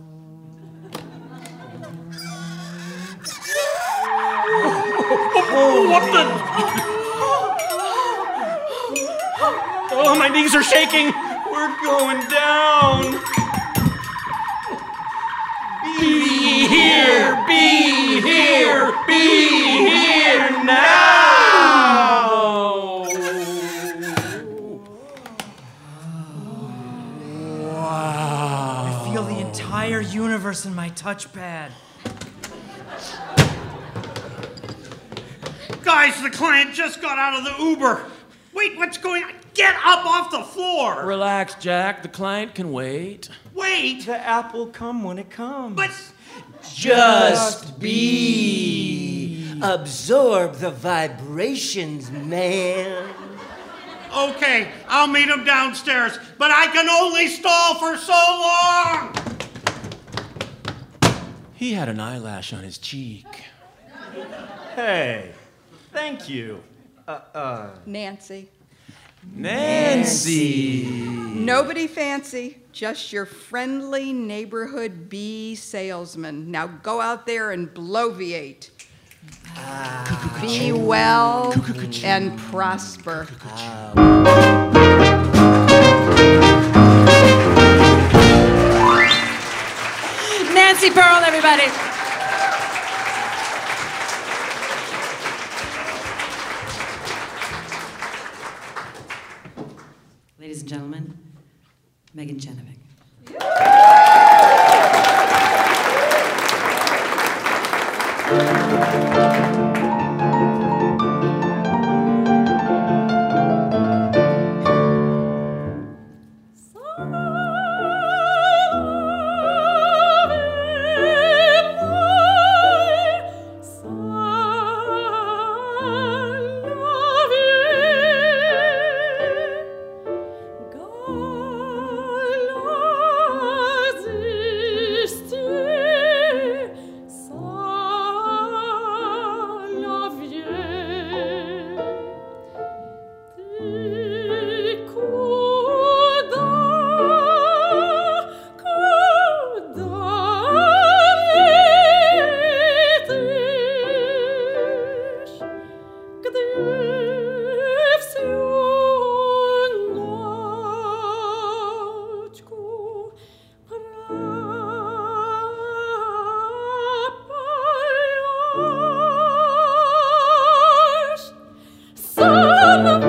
What the? Oh, my knees are shaking. We're going down. Be here, be here, be here now. I feel the entire universe in my touchpad. Guys, the client just got out of the Uber. Wait, what's going on? Get up off the floor! Relax, Jack. The client can wait. Wait! The app will come when it comes. But just be. Absorb the vibrations, man. Okay, I'll meet him downstairs, but I can only stall for so long! He had an eyelash on his cheek. Hey, thank you. Nancy. Nancy! Nobody fancy, just your friendly neighborhood bee salesman. Now go out there and bloviate. Be well and prosper. Nancy Pearl, everybody. Ladies and gentlemen, Megan Chenevik. Love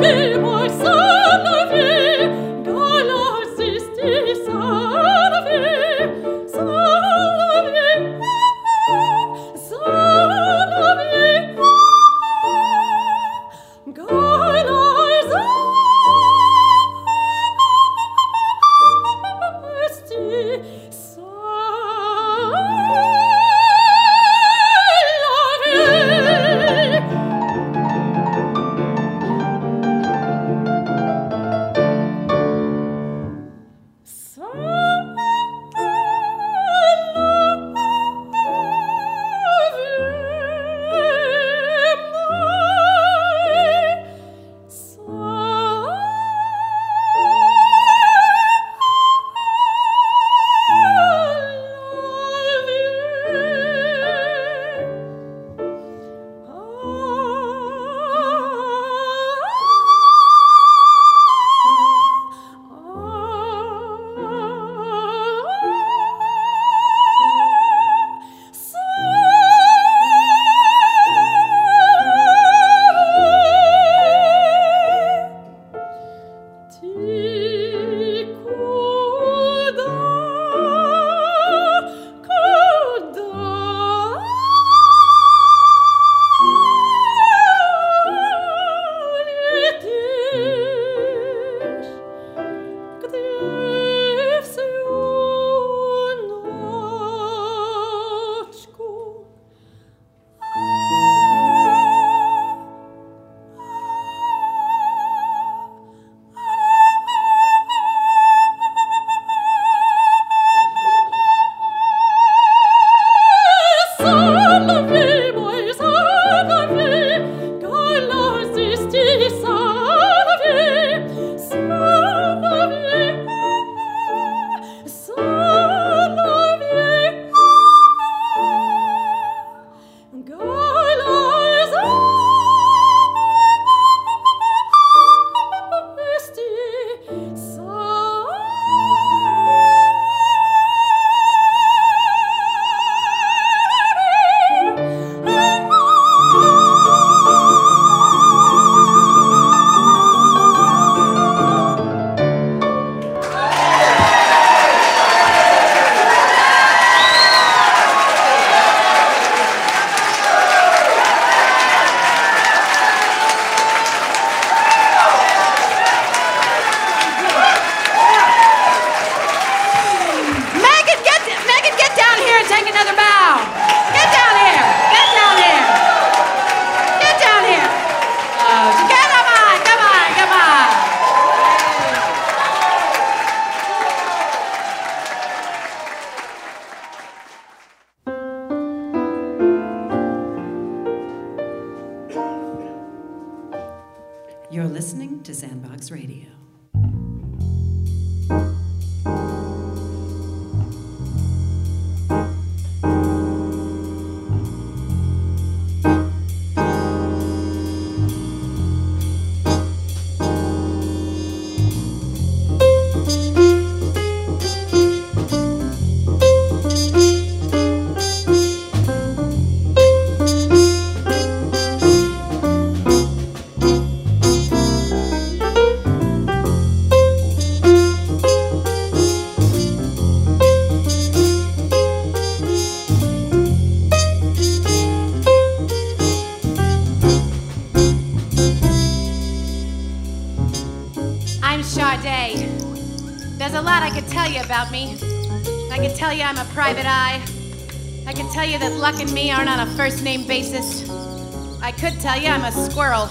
You're listening to Sandbox Radio. About me. I could tell you I'm a private eye. I could tell you that Luck and me aren't on a first name basis. I could tell you I'm a squirrel.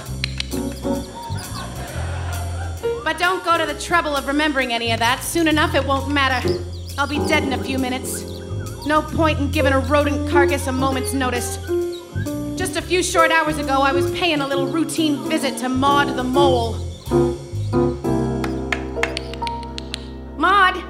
But don't go to the trouble of remembering any of that. Soon enough it won't matter. I'll be dead in a few minutes. No point in giving a rodent carcass a moment's notice. Just a few short hours ago I was paying a little routine visit to Maud the mole. Maud!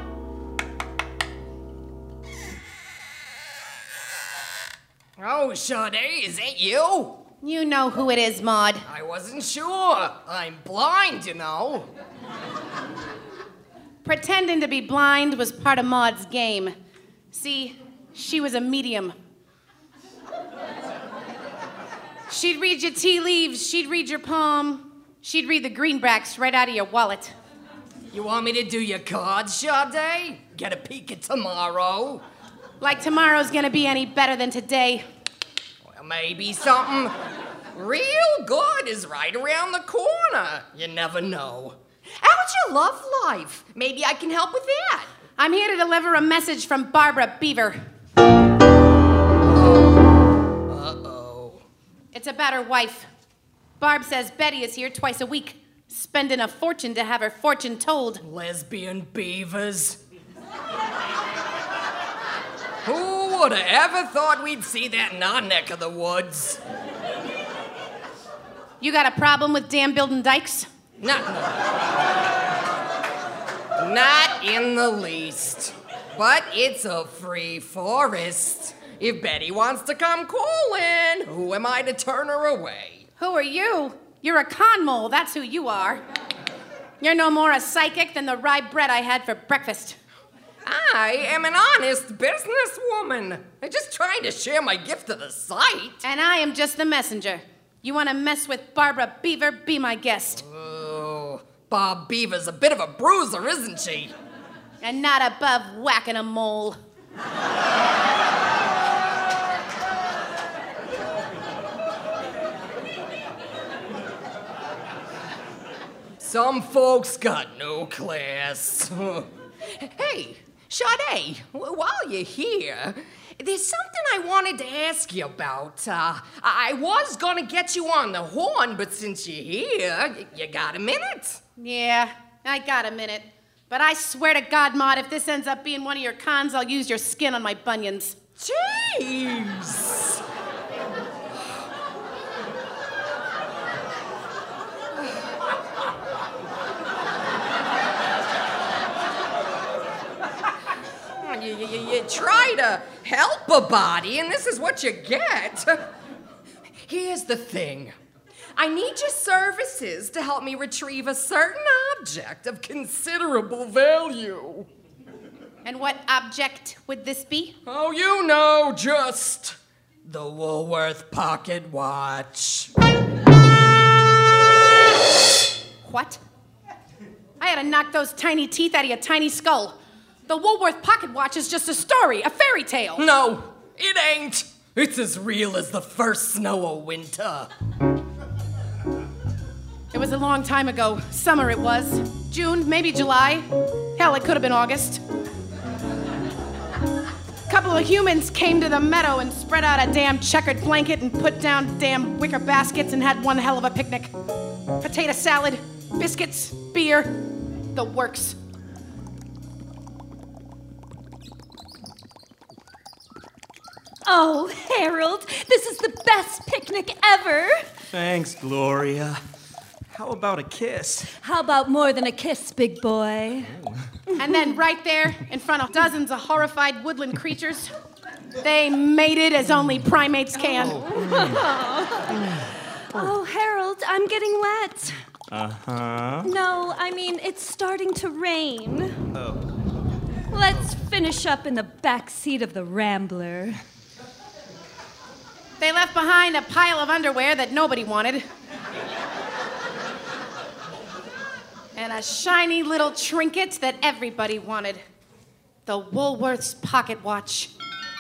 Oh, Sade, is that you? You know who it is, Maud. I wasn't sure. I'm blind, you know. Pretending to be blind was part of Maud's game. See, she was a medium. She'd read your tea leaves, she'd read your palm, She'd read the greenbacks right out of your wallet. You want me to do your cards, Sade? Get a peek at tomorrow? Like tomorrow's gonna be any better than today. Well, maybe something real good is right around the corner. You never know. How's your love life? Maybe I can help with that. I'm here to deliver a message from Barbara Beaver. Uh-oh. It's about her wife. Barb says Betty is here twice a week, spending a fortune to have her fortune told. Lesbian beavers. Who would have ever thought we'd see that in our neck of the woods? You got a problem with dam building dikes? Not in the least. But it's a free forest. If Betty wants to come calling, who am I to turn her away? Who are you? You're a con mole, that's who you are. You're no more a psychic than the rye bread I had for breakfast. I am an honest businesswoman. I'm just trying to share my gift to the site. And I am just the messenger. You want to mess with Barbara Beaver? Be my guest. Oh, Bob Beaver's a bit of a bruiser, isn't she? And not above whacking a mole. Some folks got no class. Hey, Sade, while you're here, there's something I wanted to ask you about. I was gonna get you on the horn, but since you're here, you got a minute? Yeah, I got a minute. But I swear to God, Maud, if this ends up being one of your cons, I'll use your skin on my bunions. Jeez! You try to help a body, and this is what you get. Here's the thing. I need your services to help me retrieve a certain object of considerable value. And what object would this be? Oh, you know, just the Woolworth pocket watch. What? I had to knock those tiny teeth out of your tiny skull. The Woolworth pocket watch is just a story, a fairy tale. No, it ain't. It's as real as the first snow of winter. It was a long time ago. Summer it was. June, maybe July. Hell, it could have been August. A couple of humans came to the meadow and spread out a damn checkered blanket and put down damn wicker baskets and had one hell of a picnic. Potato salad, biscuits, beer, the works. Oh, Harold, this is the best picnic ever. Thanks, Gloria. How about a kiss? How about more than a kiss, big boy? And then right there, in front of dozens of horrified woodland creatures, they mated as only primates can. Oh, Harold, I'm getting wet. Uh-huh. No, I mean, it's starting to rain. Oh. Let's finish up in the back seat of the Rambler. They left behind a pile of underwear that nobody wanted. And a shiny little trinket that everybody wanted. The Woolworth's pocket watch.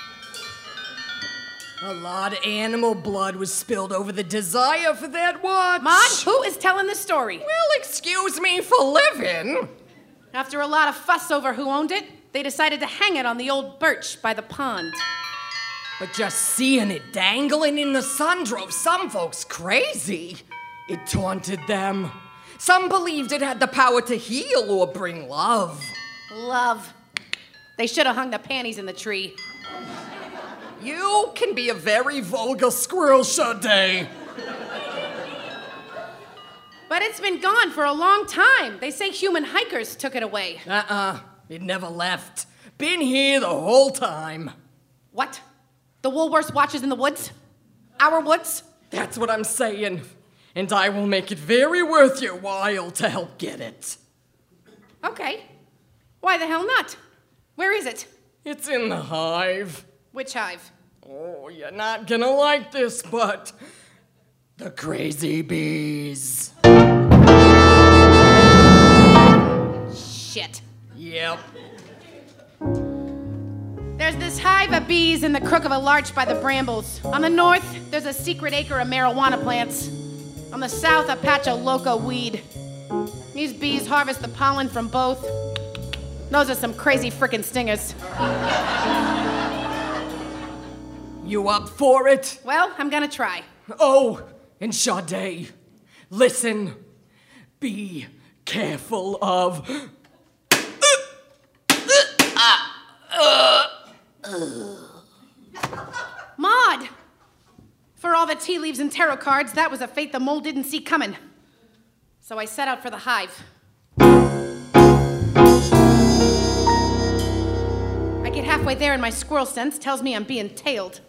A lot of animal blood was spilled over the desire for that watch. Maud, who is telling the story? Well, excuse me for living. After a lot of fuss over who owned it, they decided to hang it on the old birch by the pond. But just seeing it dangling in the sun drove some folks crazy. It taunted them. Some believed it had the power to heal or bring love. Love. They should have hung the panties in the tree. You can be a very vulgar squirrel, Sade. But it's been gone for a long time. They say human hikers took it away. It never left. Been here the whole time. What? The Woolworths watches in the woods? Our woods? That's what I'm saying. And I will make it very worth your while to help get it. Okay. Why the hell not? Where is it? It's in the hive. Which hive? Oh, you're not gonna like this, but the crazy bees. shit. Yep. There's this hive of bees in the crook of a larch by the brambles. On the north, there's a secret acre of marijuana plants. On the south, a patch of loco weed. These bees harvest the pollen from both. Those are some crazy frickin' stingers. You up for it? Well, I'm gonna try. Oh, and Sade, listen. Be careful of... Maud! For all the tea leaves and tarot cards, that was a fate the mole didn't see coming. So I set out for the hive. I get halfway there and my squirrel sense tells me I'm being tailed.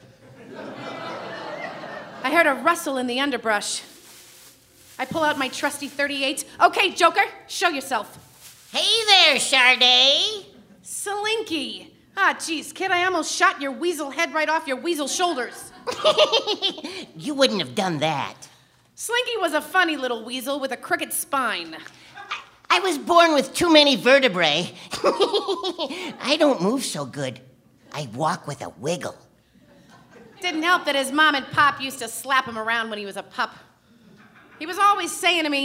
I heard a rustle in the underbrush. I pull out my trusty .38. Okay, Joker, show yourself. Hey there, Sade. Slinky. Ah, geez, kid, I almost shot your weasel head right off your weasel shoulders. You wouldn't have done that. Slinky was a funny little weasel with a crooked spine. I was born with too many vertebrae. I don't move so good. I walk with a wiggle. Didn't help that his mom and pop used to slap him around when he was a pup. He was always saying to me,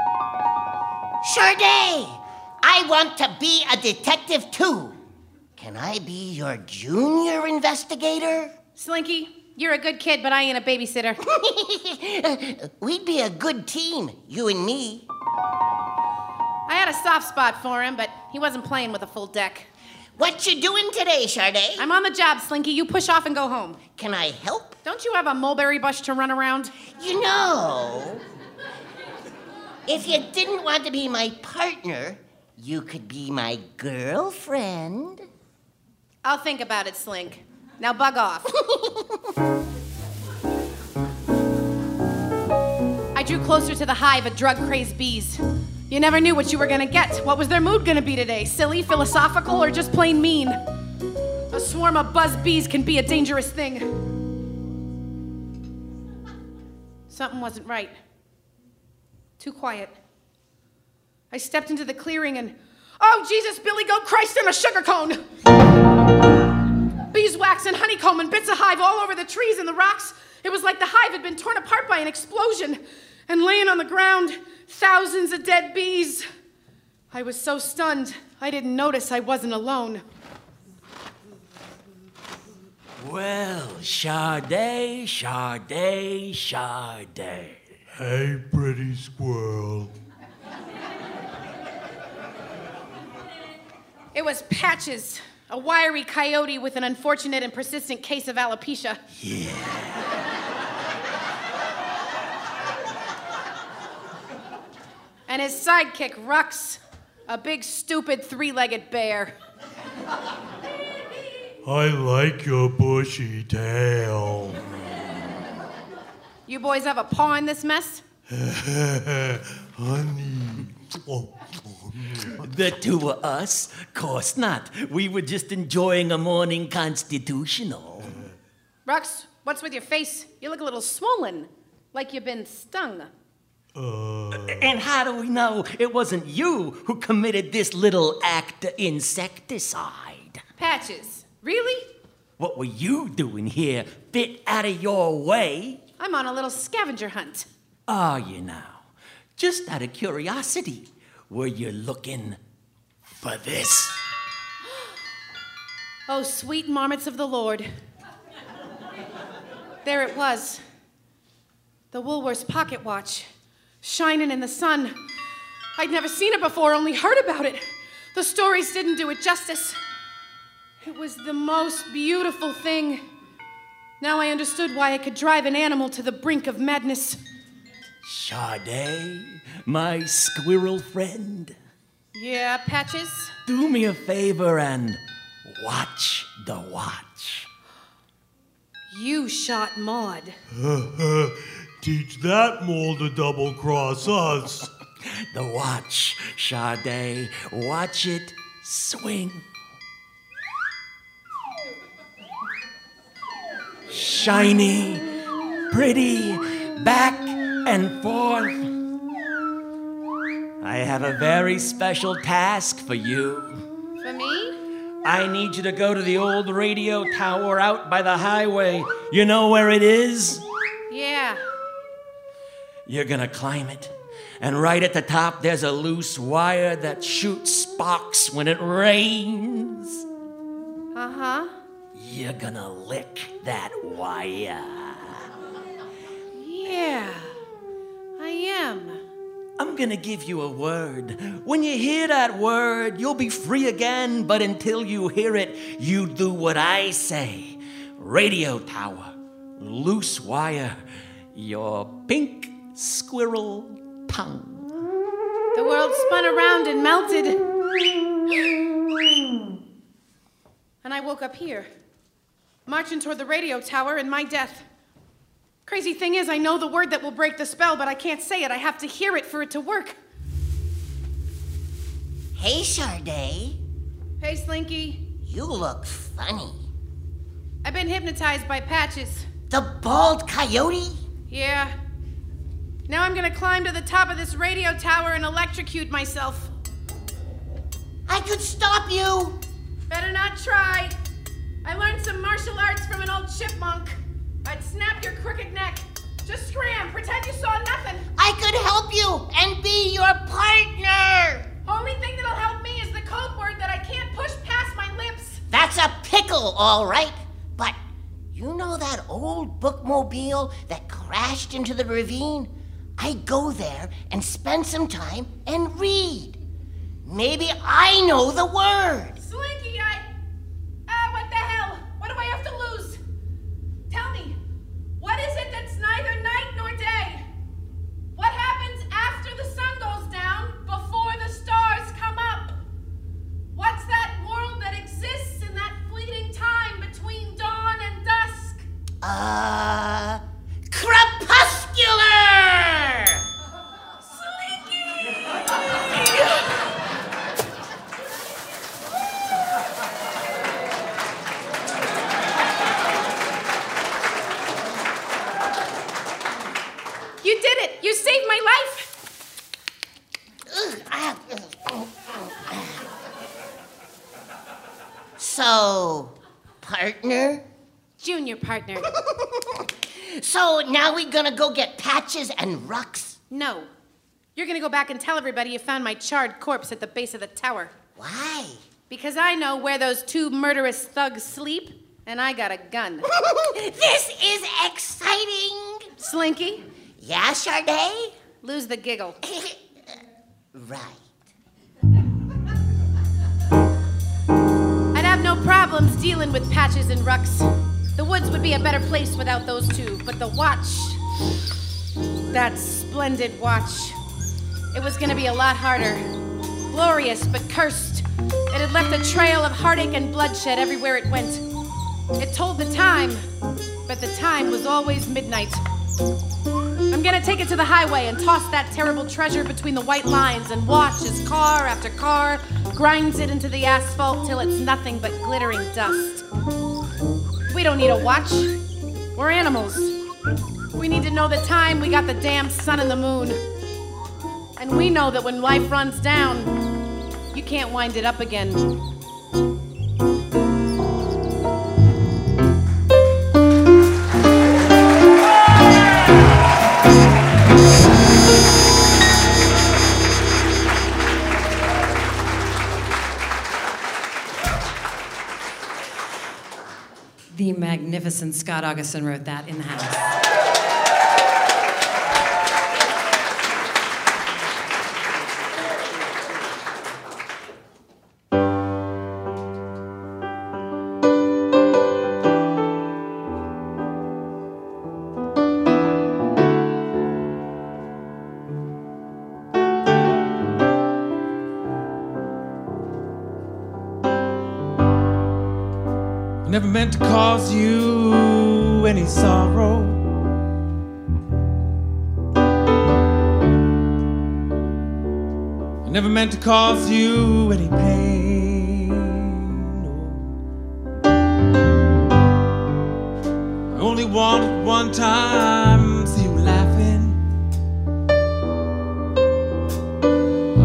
Sade, I want to be a detective too. Can I be your junior investigator? Slinky, you're a good kid, but I ain't a babysitter. We'd be a good team, you and me. I had a soft spot for him, but he wasn't playing with a full deck. What you doing today, Sade? I'm on the job, Slinky. You push off and go home. Can I help? Don't you have a mulberry bush to run around? You know, if you didn't want to be my partner, you could be my girlfriend. I'll think about it, Slink. Now bug off. I drew closer to the hive of drug-crazed bees. You never knew what you were gonna get. What was their mood gonna be today? Silly, philosophical, or just plain mean? A swarm of buzz bees can be a dangerous thing. Something wasn't right. Too quiet. I stepped into the clearing and, oh, Jesus, Billy Goat Christ, and a sugar cone! Beeswax and honeycomb and bits of hive all over the trees and the rocks. It was like the hive had been torn apart by an explosion. And laying on the ground, thousands of dead bees. I was so stunned, I didn't notice I wasn't alone. Well, Sade, Sade, Sade. Hey, pretty squirrel. It was Patches, a wiry coyote with an unfortunate and persistent case of alopecia. And his sidekick, Rux, a big, stupid, three-legged bear. I like your bushy tail. You boys have a paw in this mess? Honey. The two of us? Course not. We were just enjoying a morning constitutional. Rux, what's with your face? You look a little swollen, like you've been stung. And how do we know it wasn't you who committed this little act of insecticide? Patches, really? What were you doing here? Bit out of your way? I'm on a little scavenger hunt. Are you now? Just out of curiosity, were you looking for this? Oh, sweet marmots of the Lord. There it was. The Woolworth's pocket watch, shining in the sun. I'd never seen it before, only heard about it. The stories didn't do it justice. It was the most beautiful thing. Now I understood why I could drive an animal to the brink of madness. Sade, my squirrel friend. Yeah, Patches? Do me a favor and watch the watch. You shot Maud. Teach that mole to double-cross us. The watch, Sade. Watch it swing. Shiny, pretty, back and forth. I have a very special task for you. For me? I need you to go to the old radio tower out by the highway. You know where it is? Yeah. You're gonna climb it. And right at the top, there's a loose wire that shoots sparks when it rains. Uh-huh. You're gonna lick that wire. Yeah, I am. I'm gonna give you a word. When you hear that word, you'll be free again, but until you hear it, you do what I say. Radio tower, loose wire, your pink squirrel tongue. The world spun around and melted. And I woke up here, marching toward the radio tower in my death. Crazy thing is, I know the word that will break the spell, but I can't say it. I have to hear it for it to work. Hey, Sade. Hey, Slinky. You look funny. I've been hypnotized by Patches. The bald coyote? Yeah. Now I'm gonna climb to the top of this radio tower and electrocute myself. I could stop you. Better not try. I learned some martial arts from an old chipmunk. I'd snap your crooked neck. Just scram, pretend you saw nothing. I could help you and be your partner. Only thing that'll help me is the code word that I can't push past my lips. That's a pickle, all right. But you know that old bookmobile that crashed into the ravine? I'd go there and spend some time and read. Maybe I know the word. Slinky, what the hell? What do I have to lose? Tell me, what is it that's neither night nor day? What happens after the sun goes down, before the stars come up? What's that world that exists in that fleeting time between dawn and dusk? Crepuscular! You did it! You saved my life! So, partner? Junior partner. So now we're gonna go get Patches and Rux? No. You're gonna go back and tell everybody you found my charred corpse at the base of the tower. Why? Because I know where those two murderous thugs sleep, and I got a gun. This is exciting! Slinky? Yeah, Sade? Lose the giggle. Right. I'd have no problems dealing with Patches and Rux. The woods would be a better place without those two, but the watch, that splendid watch, it was gonna be a lot harder. Glorious, but cursed. It had left a trail of heartache and bloodshed everywhere it went. It told the time, but the time was always midnight. I'm gonna take it to the highway and toss that terrible treasure between the white lines and watch as car after car grinds it into the asphalt till it's nothing but glittering dust. We don't need a watch. We're animals. We need to know the time we got the damn sun and the moon. And we know that when life runs down, you can't wind it up again. The magnificent Scott Augustin wrote that in the house. Never meant to cause you any sorrow. I never meant to cause you any pain. No. I only wanted one time to see you laughing.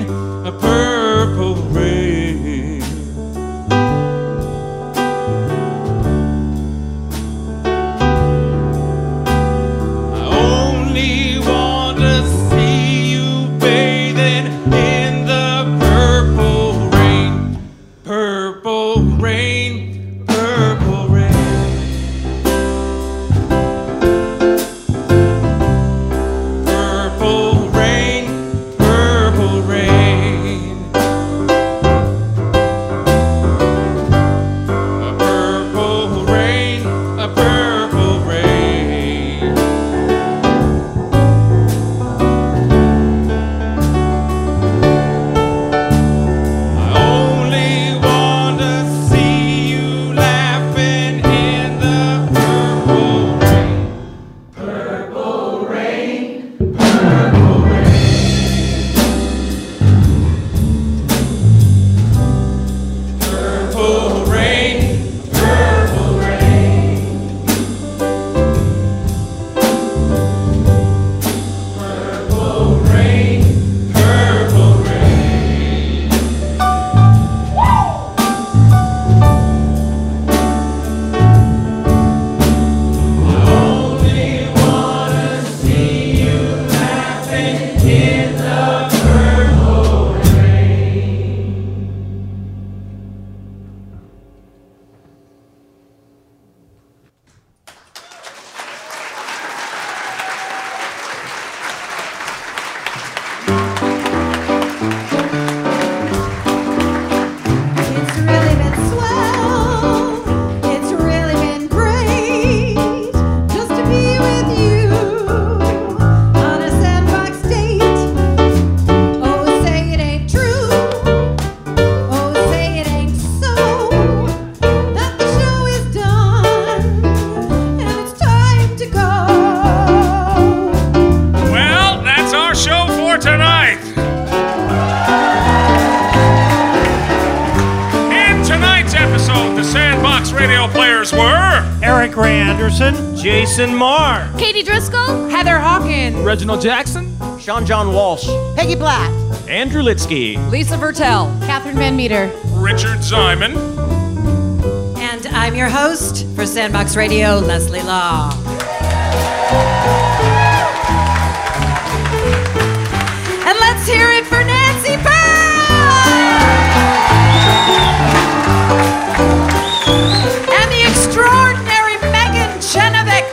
a purple rain. I only want to see you bathing in the purple rain, purple rain, purple rain. Purple rain, purple rain. A purple rain, a purple rain. I only want to see you laughing in the purple rain. Purple rain, purple rain. Purple rain, purple rain. Purple rain, purple rain. I only wanna see you laughing in the purple rain. It's really been swell. It's really been great just to be with you on a sandbox date. Oh, say it ain't true. Oh, say it ain't so. That the show is done and it's time to go. Well, that's our show for tonight. In tonight's episode, the Sandbox Radio players were Eric Ray Anderson, Jason Marr, Katie Driscoll, Heather Hawkins, Reginald Jackson, Sean John Walsh, Peggy Black. Andrew Litsky, Lisa Vertel, Catherine Van Meter. Richard Simon, and I'm your host for Sandbox Radio, Leslie Law. And let's hear it for Nancy Pearl! And the extraordinary Megan Chenovic.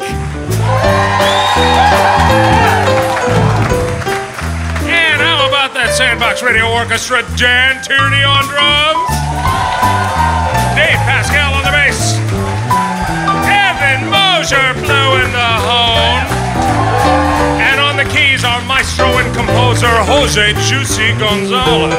and how about that Sandbox Radio Orchestra? Dan Tierney on drums, Dave Pascal on the bass, Evan Mosier blowing the horn, and on the keys, our maestro and composer, Jose Juicy Gonzalez.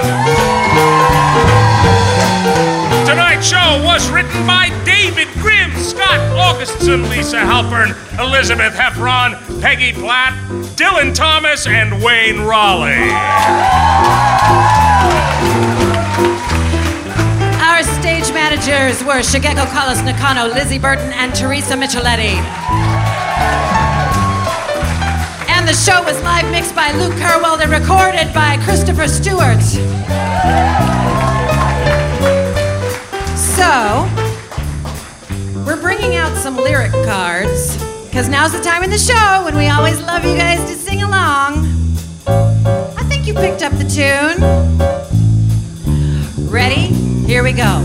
Tonight's show was written by David Grimm, Scott Augustson, Lisa Halpern, Elizabeth Heffron, Peggy Platt, Dylan Thomas, and Wayne Raleigh. Our stage managers were Shigeko Collis Nakano, Lizzie Burton, and Teresa Micheletti. And the show was live mixed by Luke Kerwald and recorded by Christopher Stewart. So, we're bringing out some lyric cards, because now's the time in the show when we always love you guys to sing along. I think you picked up the tune. Ready? Here we go.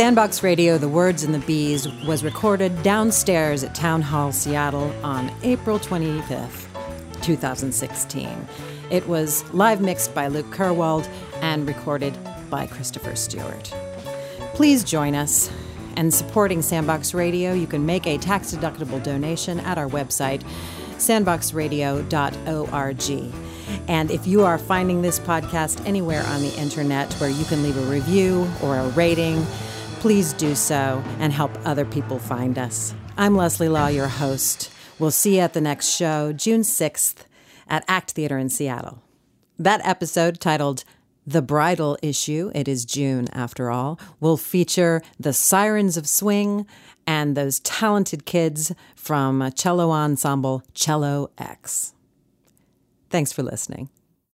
Sandbox Radio, The Words and the Bees, was recorded downstairs at Town Hall, Seattle on April 25th, 2016. It was live mixed by Luke Kerwald and recorded by Christopher Stewart. Please join us. And supporting Sandbox Radio, you can make a tax-deductible donation at our website, sandboxradio.org. And if you are finding this podcast anywhere on the internet where you can leave a review or a rating, please do so and help other people find us. I'm Leslie Law, your host. We'll see you at the next show, June 6th, at ACT Theater in Seattle. That episode, titled The Bridal Issue, it is June after all, will feature the Sirens of Swing and those talented kids from cello ensemble Cello X. Thanks for listening.